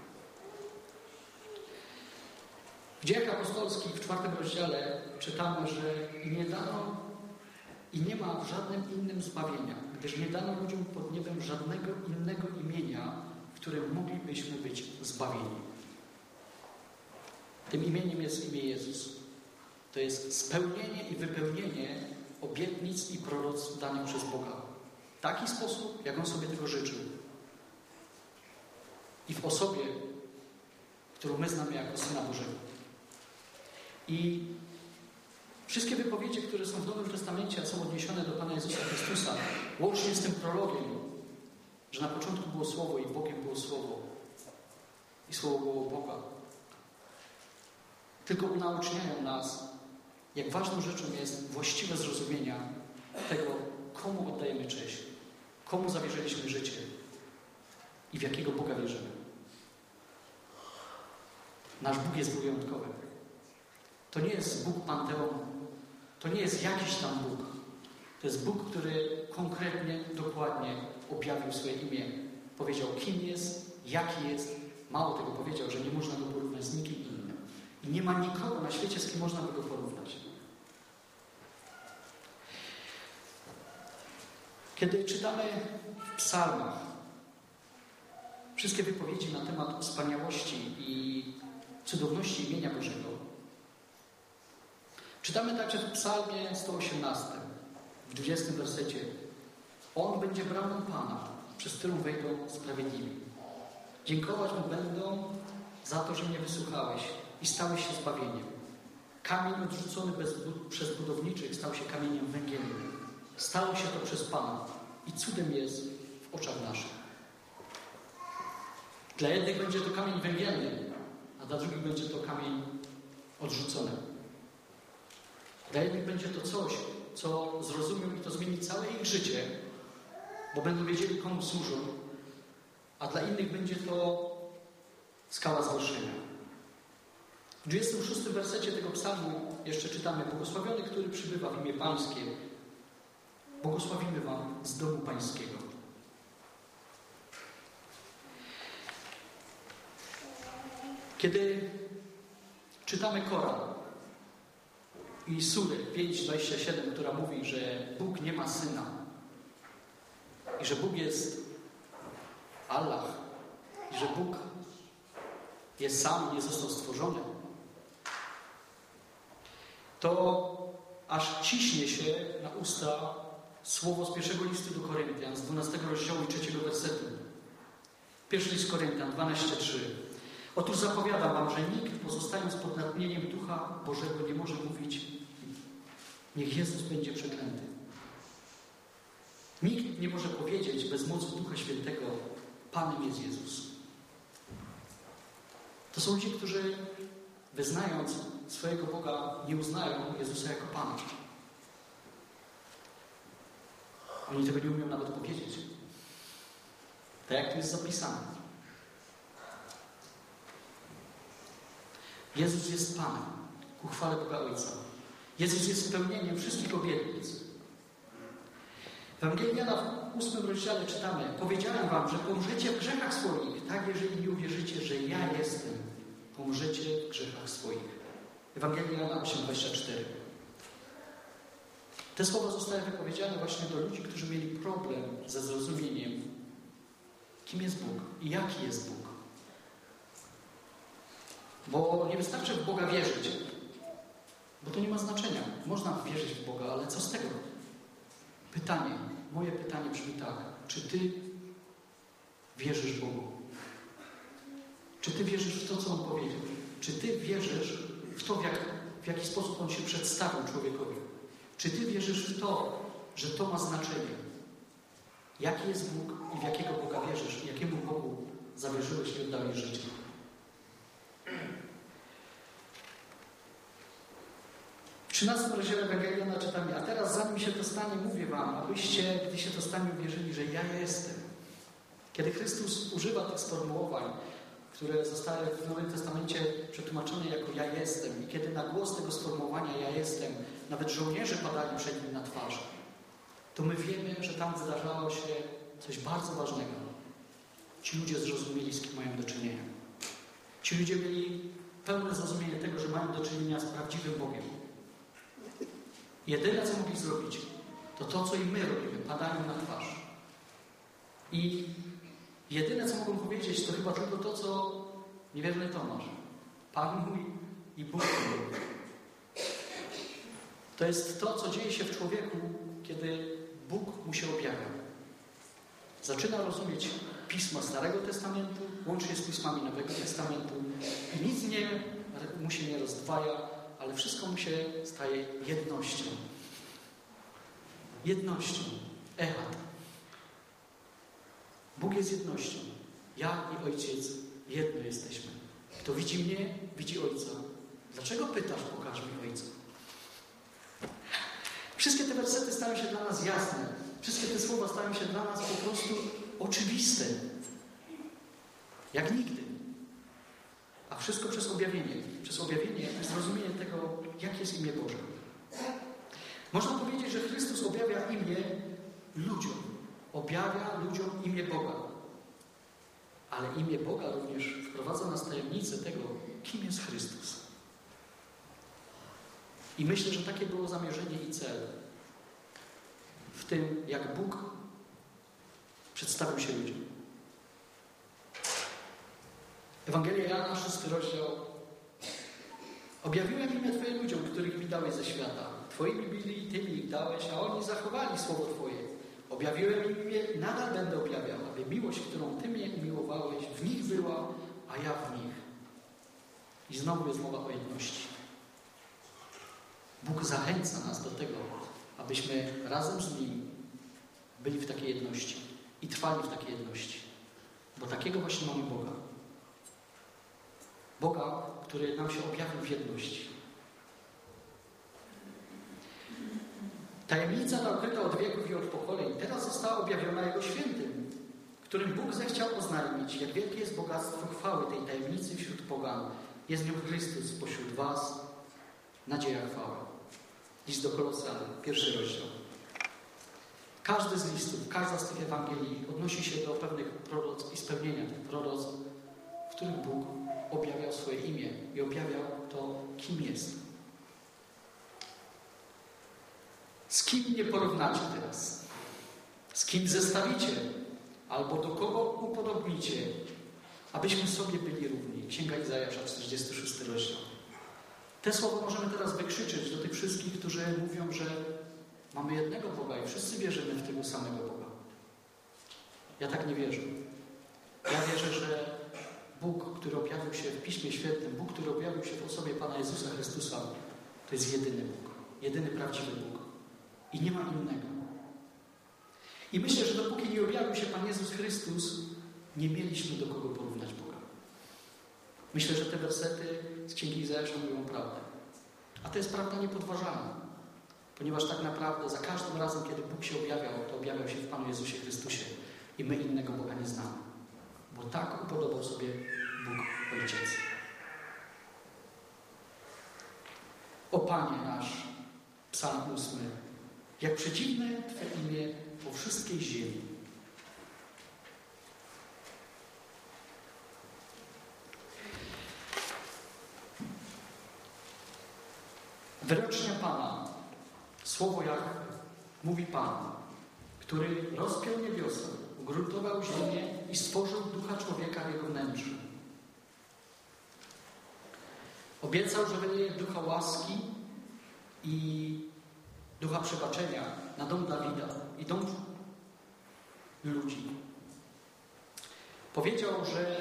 W Dziejach Apostolskich w 4 rozdziale czytamy, że nie dano i nie ma w żadnym innym zbawienia, gdyż nie dano ludziom pod niebem żadnego innego imienia, w którym moglibyśmy być zbawieni. Tym imieniem jest imię Jezus. To jest spełnienie i wypełnienie obietnic i proroctw danych przez Boga. W taki sposób, jak On sobie tego życzył. I w osobie, którą my znamy jako Syna Bożego. I wszystkie wypowiedzi, które są w Nowym Testamencie, a są odniesione do Pana Jezusa Chrystusa, łącznie z tym prologiem, że na początku było Słowo i Bogiem było Słowo. I Słowo było Boga. Tylko unauczniają nas, jak ważną rzeczą jest właściwe zrozumienia tego, komu oddajemy cześć, komu zawierzyliśmy życie i w jakiego Boga wierzymy. Nasz Bóg jest wyjątkowy. To nie jest Bóg Panteonu. To nie jest jakiś tam Bóg. To jest Bóg, który konkretnie, dokładnie objawił swoje imię. Powiedział, kim jest, jaki jest. Mało tego powiedział, że nie można go porównać z nikim innym. I nie ma nikogo na świecie, z kim można by go porównać. Kiedy czytamy w psalmach wszystkie wypowiedzi na temat wspaniałości i cudowności imienia Bożego, czytamy także w psalmie 118, w 20 wersecie. On będzie bramą Pana, przez którą wejdą sprawiedliwi. Dziękować Mu będą za to, że mnie wysłuchałeś i stałeś się zbawieniem. Kamień odrzucony przez budowniczych stał się kamieniem węgielnym. Stało się to przez Pana i cudem jest w oczach naszych. Dla jednych będzie to kamień węgielny, a dla drugich będzie to kamień odrzucony. Dla jednych będzie to coś, co zrozumią i to zmieni całe ich życie, bo będą wiedzieli, komu służą, a dla innych będzie to skała zgorszenia. W 26 wersecie tego psalmu jeszcze czytamy: błogosławiony, który przybywa w imię Pańskie. Błogosławimy Wam z domu Pańskiego. Kiedy czytamy Koran i Surę 5:27, która mówi, że Bóg nie ma syna i że Bóg jest Allah i że Bóg jest sam, nie został stworzony, to aż ciśnie się na usta słowo z pierwszego listu do Koryntian, z 12 rozdziału i 3 wersetu. Pierwszy list Koryntian 12:3. Otóż zapowiadam Wam, że nikt, pozostając pod natchnieniem Ducha Bożego, nie może mówić: niech Jezus będzie przeklęty. Nikt nie może powiedzieć bez mocy Ducha Świętego: Panem jest Jezus. To są ludzie, którzy wyznając swojego Boga, nie uznają Jezusa jako Pana. Oni tego nie umią nawet powiedzieć. Tak jak to jest zapisane. Jezus jest Panem, ku chwale Boga Ojca. Jezus jest spełnieniem wszystkich obietnic. W Ewangelii Jana w 8 rozdziale czytamy: powiedziałem wam, że pomrzecie w grzechach swoich, tak jeżeli nie uwierzycie, że ja jestem. Pomrzecie w grzechach swoich. Ewangelia Jana 8:24. Te słowa zostały wypowiedziane właśnie do ludzi, którzy mieli problem ze zrozumieniem, kim jest Bóg i jaki jest Bóg. Bo nie wystarczy w Boga wierzyć, bo to nie ma znaczenia. Można wierzyć w Boga, ale co z tego? Moje pytanie brzmi tak: czy Ty wierzysz Bogu? Czy Ty wierzysz w to, co On powiedział? Czy Ty wierzysz w to, w jaki sposób On się przedstawił człowiekowi? Czy Ty wierzysz w to, że to ma znaczenie? Jaki jest Bóg i w jakiego Boga wierzysz? I jakiemu Bogu zawierzyłeś i oddałeś życie? W 13 rozdziale Ewangelii Jana czytamy: a teraz, zanim się to stanie, mówię wam, abyście, gdy się to stanie, uwierzyli, że ja jestem. Kiedy Chrystus używa tych sformułowań, które zostały w Nowym Testamencie przetłumaczone jako ja jestem, i kiedy na głos tego sformułowania ja jestem, nawet żołnierze padali przed nim na twarz, to my wiemy, że tam wydarzało się coś bardzo ważnego. Ci ludzie zrozumieli, z kim mają do czynienia. Ci ludzie mieli pełne zrozumienie tego, że mają do czynienia z prawdziwym Bogiem. Jedyne, co mogli zrobić, to to, co i my robimy, padają na twarz. I jedyne, co mogą powiedzieć, to chyba tylko to, co niewierny Tomasz: Pan mój i Bóg mój. To jest to, co dzieje się w człowieku, kiedy Bóg mu się objawia. Zaczyna rozumieć Pisma Starego Testamentu, łącznie z Pismami Nowego Testamentu, i nic mu się nie rozdwaja, ale wszystko mu się staje jednością. Jednością. Echad. Bóg jest jednością. Ja i Ojciec jedno jesteśmy. Kto widzi mnie, widzi Ojca. Dlaczego pytasz, pokaż mi Ojca? Wszystkie te wersety stają się dla nas jasne. Wszystkie te słowa stają się dla nas po prostu oczywiste. Jak nigdy. A wszystko przez objawienie. Przez objawienie, zrozumienie tego, jakie jest imię Boże. Można powiedzieć, że Chrystus objawia imię ludziom. Objawia ludziom imię Boga. Ale imię Boga również wprowadza nas w tajemnicę tego, kim jest Chrystus. I myślę, że takie było zamierzenie i cel w tym, jak Bóg przedstawił się ludziom. Ewangelia Jana, 6 rozdział. Objawiłem imię Twoje ludziom, których mi dałeś ze świata. Twoimi byli i Ty mi ich dałeś, a oni zachowali słowo Twoje. Objawiłem im imię i nadal będę objawiał, aby miłość, którą Ty mnie umiłowałeś, w nich była, a ja w nich. I znowu jest mowa o jedności. Bóg zachęca nas do tego, abyśmy razem z Nim byli w takiej jedności i trwali w takiej jedności. Bo takiego właśnie mamy Boga. Boga, który nam się objawił w jedności. Tajemnica ta ukryta od wieków i od pokoleń teraz została objawiona Jego świętym, którym Bóg zechciał oznajmić, jak wielkie jest bogactwo chwały tej tajemnicy wśród pogan. Jest nią Chrystus pośród was, nadzieja chwały. List do Kolosan, 1 rozdział. Każdy z listów, każda z tych Ewangelii odnosi się do pewnych proroctw i spełnienia tych proroctw, w których Bóg objawiał swoje imię i objawiał to, kim jest. Z kim nie porównacie teraz? Z kim zestawicie? Albo do kogo upodobnicie? Abyśmy sobie byli równi. Księga Izajasza, 46 rozdział. Te słowa możemy teraz wykrzyczeć do tych wszystkich, którzy mówią, że mamy jednego Boga i wszyscy wierzymy w tego samego Boga. Ja tak nie wierzę. Ja wierzę, że Bóg, który objawił się w Piśmie Świętym, Bóg, który objawił się w osobie Pana Jezusa Chrystusa, to jest jedyny Bóg. Jedyny prawdziwy Bóg. I nie ma innego. I myślę, że dopóki nie objawił się Pan Jezus Chrystus, nie mieliśmy do kogo porównać Boga. Myślę, że te wersety z Księgi Izajasza mówią prawdę. A to jest prawda niepodważalna, ponieważ tak naprawdę za każdym razem, kiedy Bóg się objawiał, to objawiał się w Panu Jezusie Chrystusie i my innego Boga nie znamy, bo tak upodobał sobie Bóg Ojciec. O Panie nasz, Psalm 8, jak przedziwne Twe imię po wszystkiej ziemi. Wyrocznia Pana, słowo Jahwe, mówi Pan, który rozpiął niebiosa, ugruntował ziemię i stworzył ducha człowieka w jego wnętrzu. Obiecał, że wyleje ducha łaski i ducha przebaczenia na dom Dawida i dom ludzi. Powiedział, że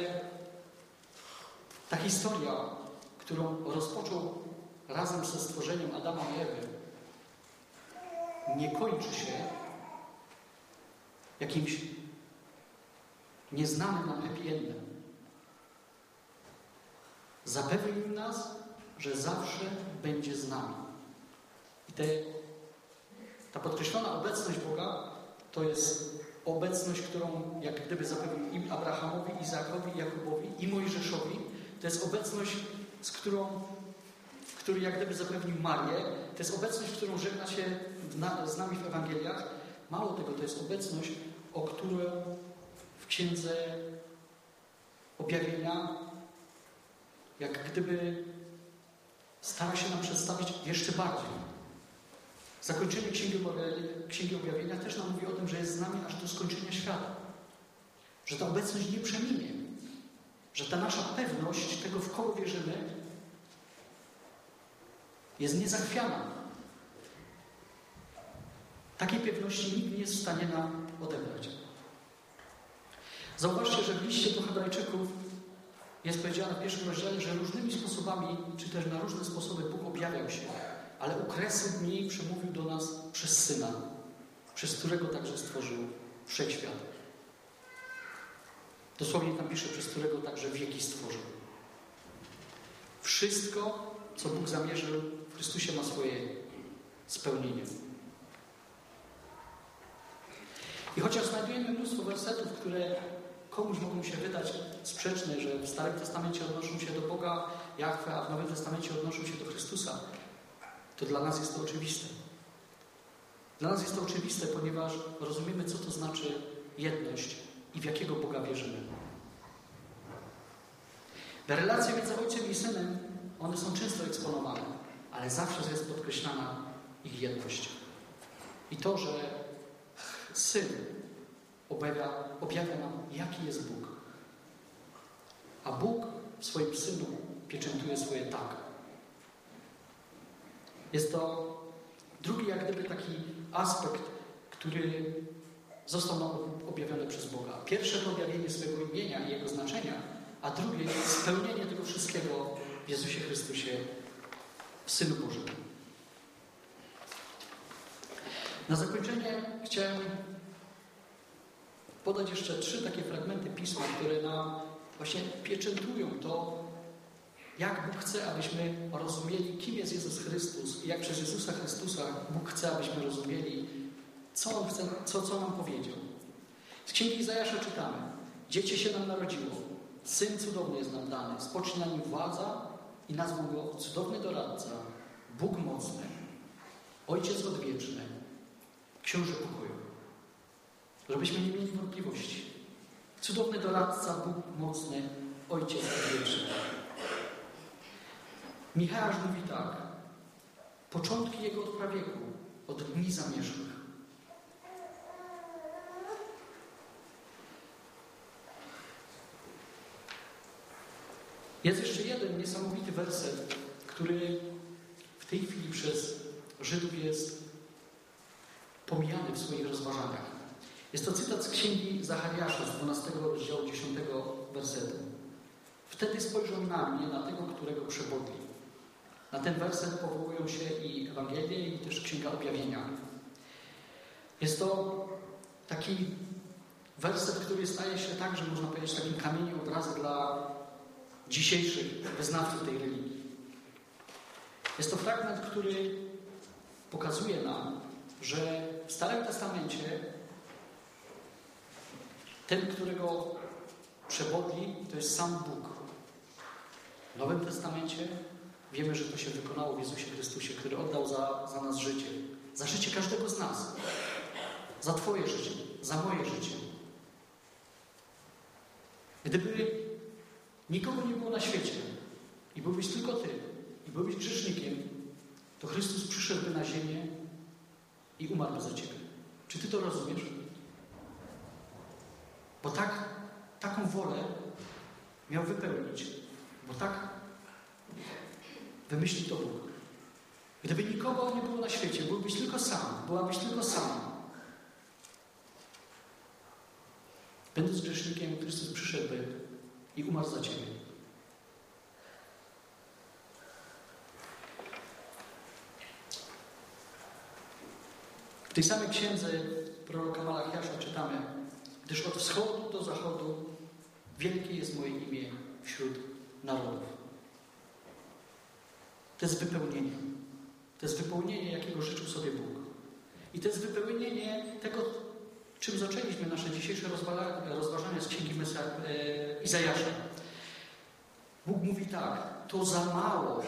ta historia, którą rozpoczął razem ze stworzeniem Adama i Ewy, nie kończy się jakimś nieznanym nam happy endem. Zapewnił nas, że zawsze będzie z nami. I ta podkreślona obecność Boga to jest obecność, którą jak gdyby zapewnił i Abrahamowi, Izaakowi, Jakubowi i Mojżeszowi. To jest obecność, który jak gdyby zapewnił Marię. To jest obecność, którą żegna się z nami w Ewangeliach. Mało tego, to jest obecność, o którą w Księdze Objawienia jak gdyby stara się nam przedstawić jeszcze bardziej. Zakończenie Księgi Objawienia też nam mówi o tym, że jest z nami aż do skończenia świata. Że ta obecność nie przeminie. Że ta nasza pewność tego, w kogo wierzymy, jest niezachwiana. Takiej pewności nikt nie jest w stanie nam odebrać. Zauważcie, że w liście do Hebrajczyków jest powiedziane w pierwszym rozdziale, że różnymi sposobami, czy też na różne sposoby Bóg objawiał się, ale u kresu dni przemówił do nas przez Syna, przez którego także stworzył wszechświat. Dosłownie tam pisze, przez którego także wieki stworzył. Wszystko, co Bóg zamierzył, w Chrystusie ma swoje spełnienie. I chociaż znajdujemy mnóstwo wersetów, które komuś mogą się wydać sprzeczne, że w Starym Testamencie odnoszą się do Boga Jahwe, a w Nowym Testamencie odnoszą się do Chrystusa, to dla nas jest to oczywiste. Dla nas jest to oczywiste, ponieważ rozumiemy, co to znaczy jedność i w jakiego Boga wierzymy. Te relacje między Ojcem i Synem, one są często eksponowane, ale zawsze jest podkreślana ich jedność. I to, że Syn objawia nam, jaki jest Bóg. A Bóg w swoim Synu pieczętuje swoje tak. Jest to drugi jak gdyby taki aspekt, który został nam objawiony przez Boga. Pierwsze to objawienie swojego imienia i jego znaczenia, a drugie spełnienie tego wszystkiego w Jezusie Chrystusie, w Synu Bożym. Na zakończenie chciałem podać jeszcze 3 takie fragmenty Pisma, które nam właśnie pieczętują to, jak Bóg chce, abyśmy rozumieli, kim jest Jezus Chrystus i jak przez Jezusa Chrystusa Bóg chce, abyśmy rozumieli, co On chce, co nam powiedział. Z Księgi Izajasza czytamy: dziecię się nam narodziło, Syn cudowny jest nam dany, spocznie na nim władza i nazwą go Cudowny Doradca, Bóg Mocny, Ojciec Odwieczny, Książę Pokoju. Żebyśmy nie mieli wątpliwości. Cudowny Doradca, Bóg Mocny, Ojciec Odwieczny. Micheasz mówi tak: początki Jego od prawieku, od dni zamierzchłych. Jest jeszcze jeden niesamowity werset, który w tej chwili przez Żydów jest pomijany w swoich rozważaniach. Jest to cytat z Księgi Zachariasza z 12 rozdziału 10 wersetu. Wtedy spojrzą na mnie, na tego, którego przebodli. Na ten werset powołują się i Ewangelie, i też Księga Objawienia. Jest to taki werset, który staje się tak, że można powiedzieć takim kamieniem obrazu dla dzisiejszych wyznawców tej religii. Jest to fragment, który pokazuje nam, że w Starym Testamencie ten, którego przewodzi, to jest sam Bóg. W Nowym Testamencie wiemy, że to się wykonało w Jezusie Chrystusie, który oddał za nas życie. Za życie każdego z nas. Za Twoje życie, za moje życie. Gdyby nikogo nie było na świecie i byłbyś tylko Ty i byłbyś grzesznikiem, to Chrystus przyszedłby na ziemię i umarł za Ciebie. Czy Ty to rozumiesz? Bo taką wolę miał wypełnić. Bo tak wymyślił to Bóg. Gdyby nikogo nie było na świecie, byłbyś tylko sam, byłabyś tylko sama. Będąc grzesznikiem, Chrystus przyszedłby i umarł za Ciebie. W tej samej księdze proroka Malachiasza czytamy: gdyż od wschodu do zachodu wielkie jest moje imię wśród narodów. To jest wypełnienie. To jest wypełnienie, jakiego życzył sobie Bóg. I to jest wypełnienie tego, czym zaczęliśmy nasze dzisiejsze rozważania z Księgi Izajasza. Bóg mówi tak: to za mało.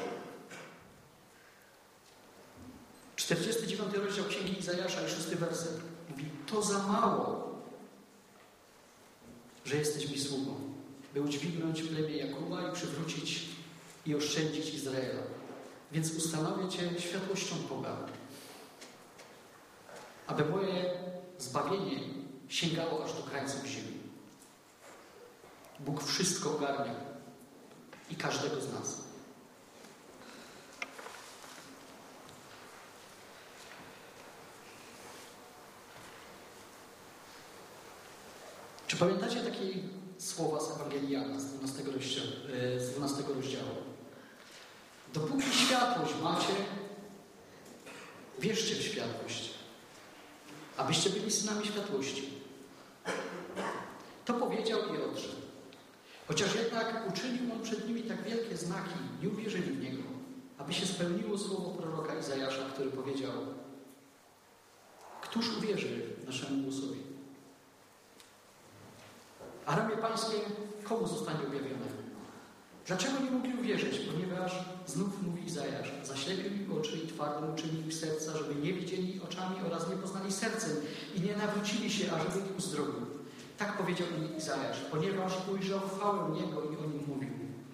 49 rozdział Księgi Izajasza i 6 werset mówi: to za mało, że jesteś mi sługą, by udźwignąć plemię Jakuba i przywrócić i oszczędzić Izraela. Więc ustanowię Cię światłością Boga, aby moje zbawienie sięgało aż do krańców ziemi. Bóg wszystko ogarnia i każdego z nas. Czy pamiętacie takie słowa z Ewangelii Jana z 12 rozdziału? Dopóki światłość macie, wierzcie w światłość, abyście byli synami światłości. To powiedział i odszedł. Chociaż jednak uczynił on przed nimi tak wielkie znaki, nie uwierzyli w Niego, aby się spełniło słowo proroka Izajasza, który powiedział: któż uwierzy naszemu głosowi? A ramię Pańskie komu zostanie objawione? Dlaczego nie mogli uwierzyć? Ponieważ znów mówi Izajasz: zaślepił ich oczy i twardo uczynił ich serca, żeby nie widzieli oczami oraz nie poznali sercem i nie nawrócili się, ażeby ich uzdrowił. Tak powiedział im Izajasz, ponieważ ujrzał chwałę Niego i o Nim mówił.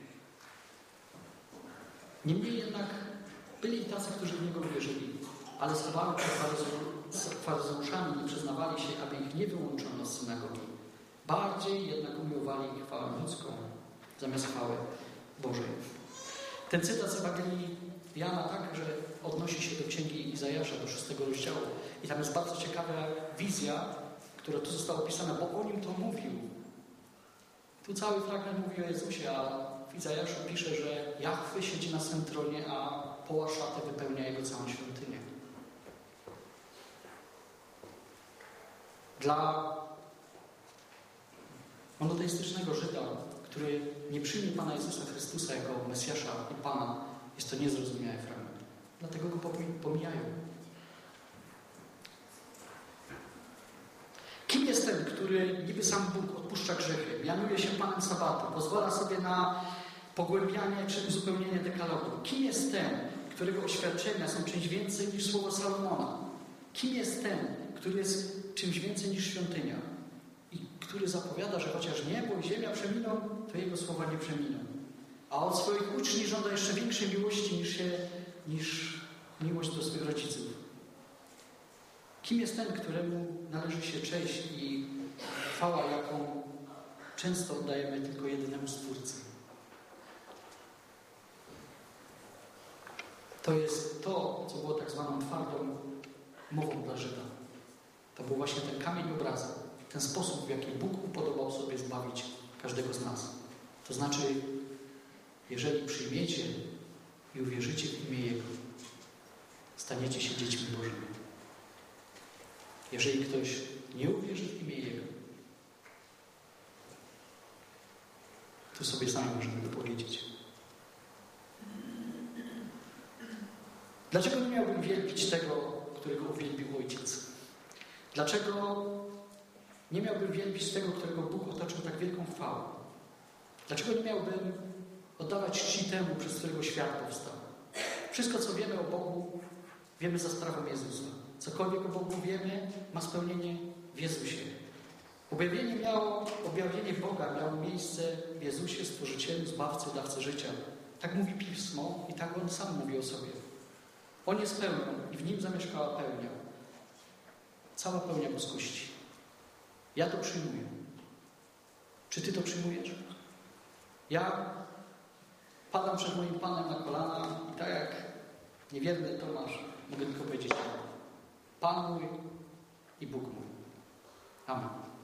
Niemniej jednak byli tacy, którzy w Niego uwierzyli, ale stawali przed faryzeuszami i przyznawali się, aby ich nie wyłączono z synagogi. Bardziej jednak umiłowali ich chwałę ludzką zamiast chwały Bożej. Ten cytat z Ewangelii Jana także odnosi się do Księgi Izajasza, do 6 rozdziału. I tam jest bardzo ciekawa wizja, która tu została opisana, bo o Nim to mówił. Tu cały fragment mówi o Jezusie, a w Izajaszu pisze, że Jahwe siedzi na swym tronie, a poła szaty wypełnia Jego całą świątynię. Dla monoteistycznego Żyda, który nie przyjmie Pana Jezusa Chrystusa jako Mesjasza i Pana, jest to niezrozumiały fragment. Dlatego go pomijają. Kim jest ten, który niby sam Bóg odpuszcza grzechy, mianuje się Panem Sabatu, pozwala sobie na pogłębianie czy uzupełnienie dekalogu? Kim jest ten, którego oświadczenia są czymś więcej niż słowo Salomona? Kim jest ten, który jest czymś więcej niż świątynia? I który zapowiada, że chociaż niebo i ziemia przeminą, to Jego słowa nie przeminą. A od swoich uczniów żąda jeszcze większej miłości niż miłość do swych rodziców. Kim jest ten, któremu należy się cześć i chwała, jaką często oddajemy tylko jedynemu Stwórcy? To jest to, co było tak zwaną twardą mową dla Żyda. To był właśnie ten kamień obrazu. Ten sposób, w jaki Bóg upodobał sobie zbawić każdego z nas. To znaczy, jeżeli przyjmiecie i uwierzycie w imię Jego, staniecie się dziećmi Bożymi. Jeżeli ktoś nie uwierzy w imię Jego, Tu sobie sami możemy to powiedzieć. Dlaczego nie miałbym wielbić tego, którego uwielbił Ojciec? Dlaczego nie miałbym wielbić tego, którego Bóg otoczył tak wielką chwałą? Dlaczego nie miałbym oddawać czci temu, przez którego świat powstał? Wszystko, co wiemy o Bogu, wiemy za sprawą Jezusa. Cokolwiek o Bogu wiemy, ma spełnienie w Jezusie. Objawienie Boga miało miejsce w Jezusie, Stworzycielu, Zbawcy, Dawcy życia. Tak mówi Pismo i tak On sam mówi o sobie. On jest pełnią i w Nim zamieszkała pełnia. Cała pełnia boskości. Ja to przyjmuję. Czy Ty to przyjmujesz? Ja padam przed moim Panem na kolana i tak jak niewierny Tomasz mogę tylko powiedzieć Pan mój i Bóg mój. Amen.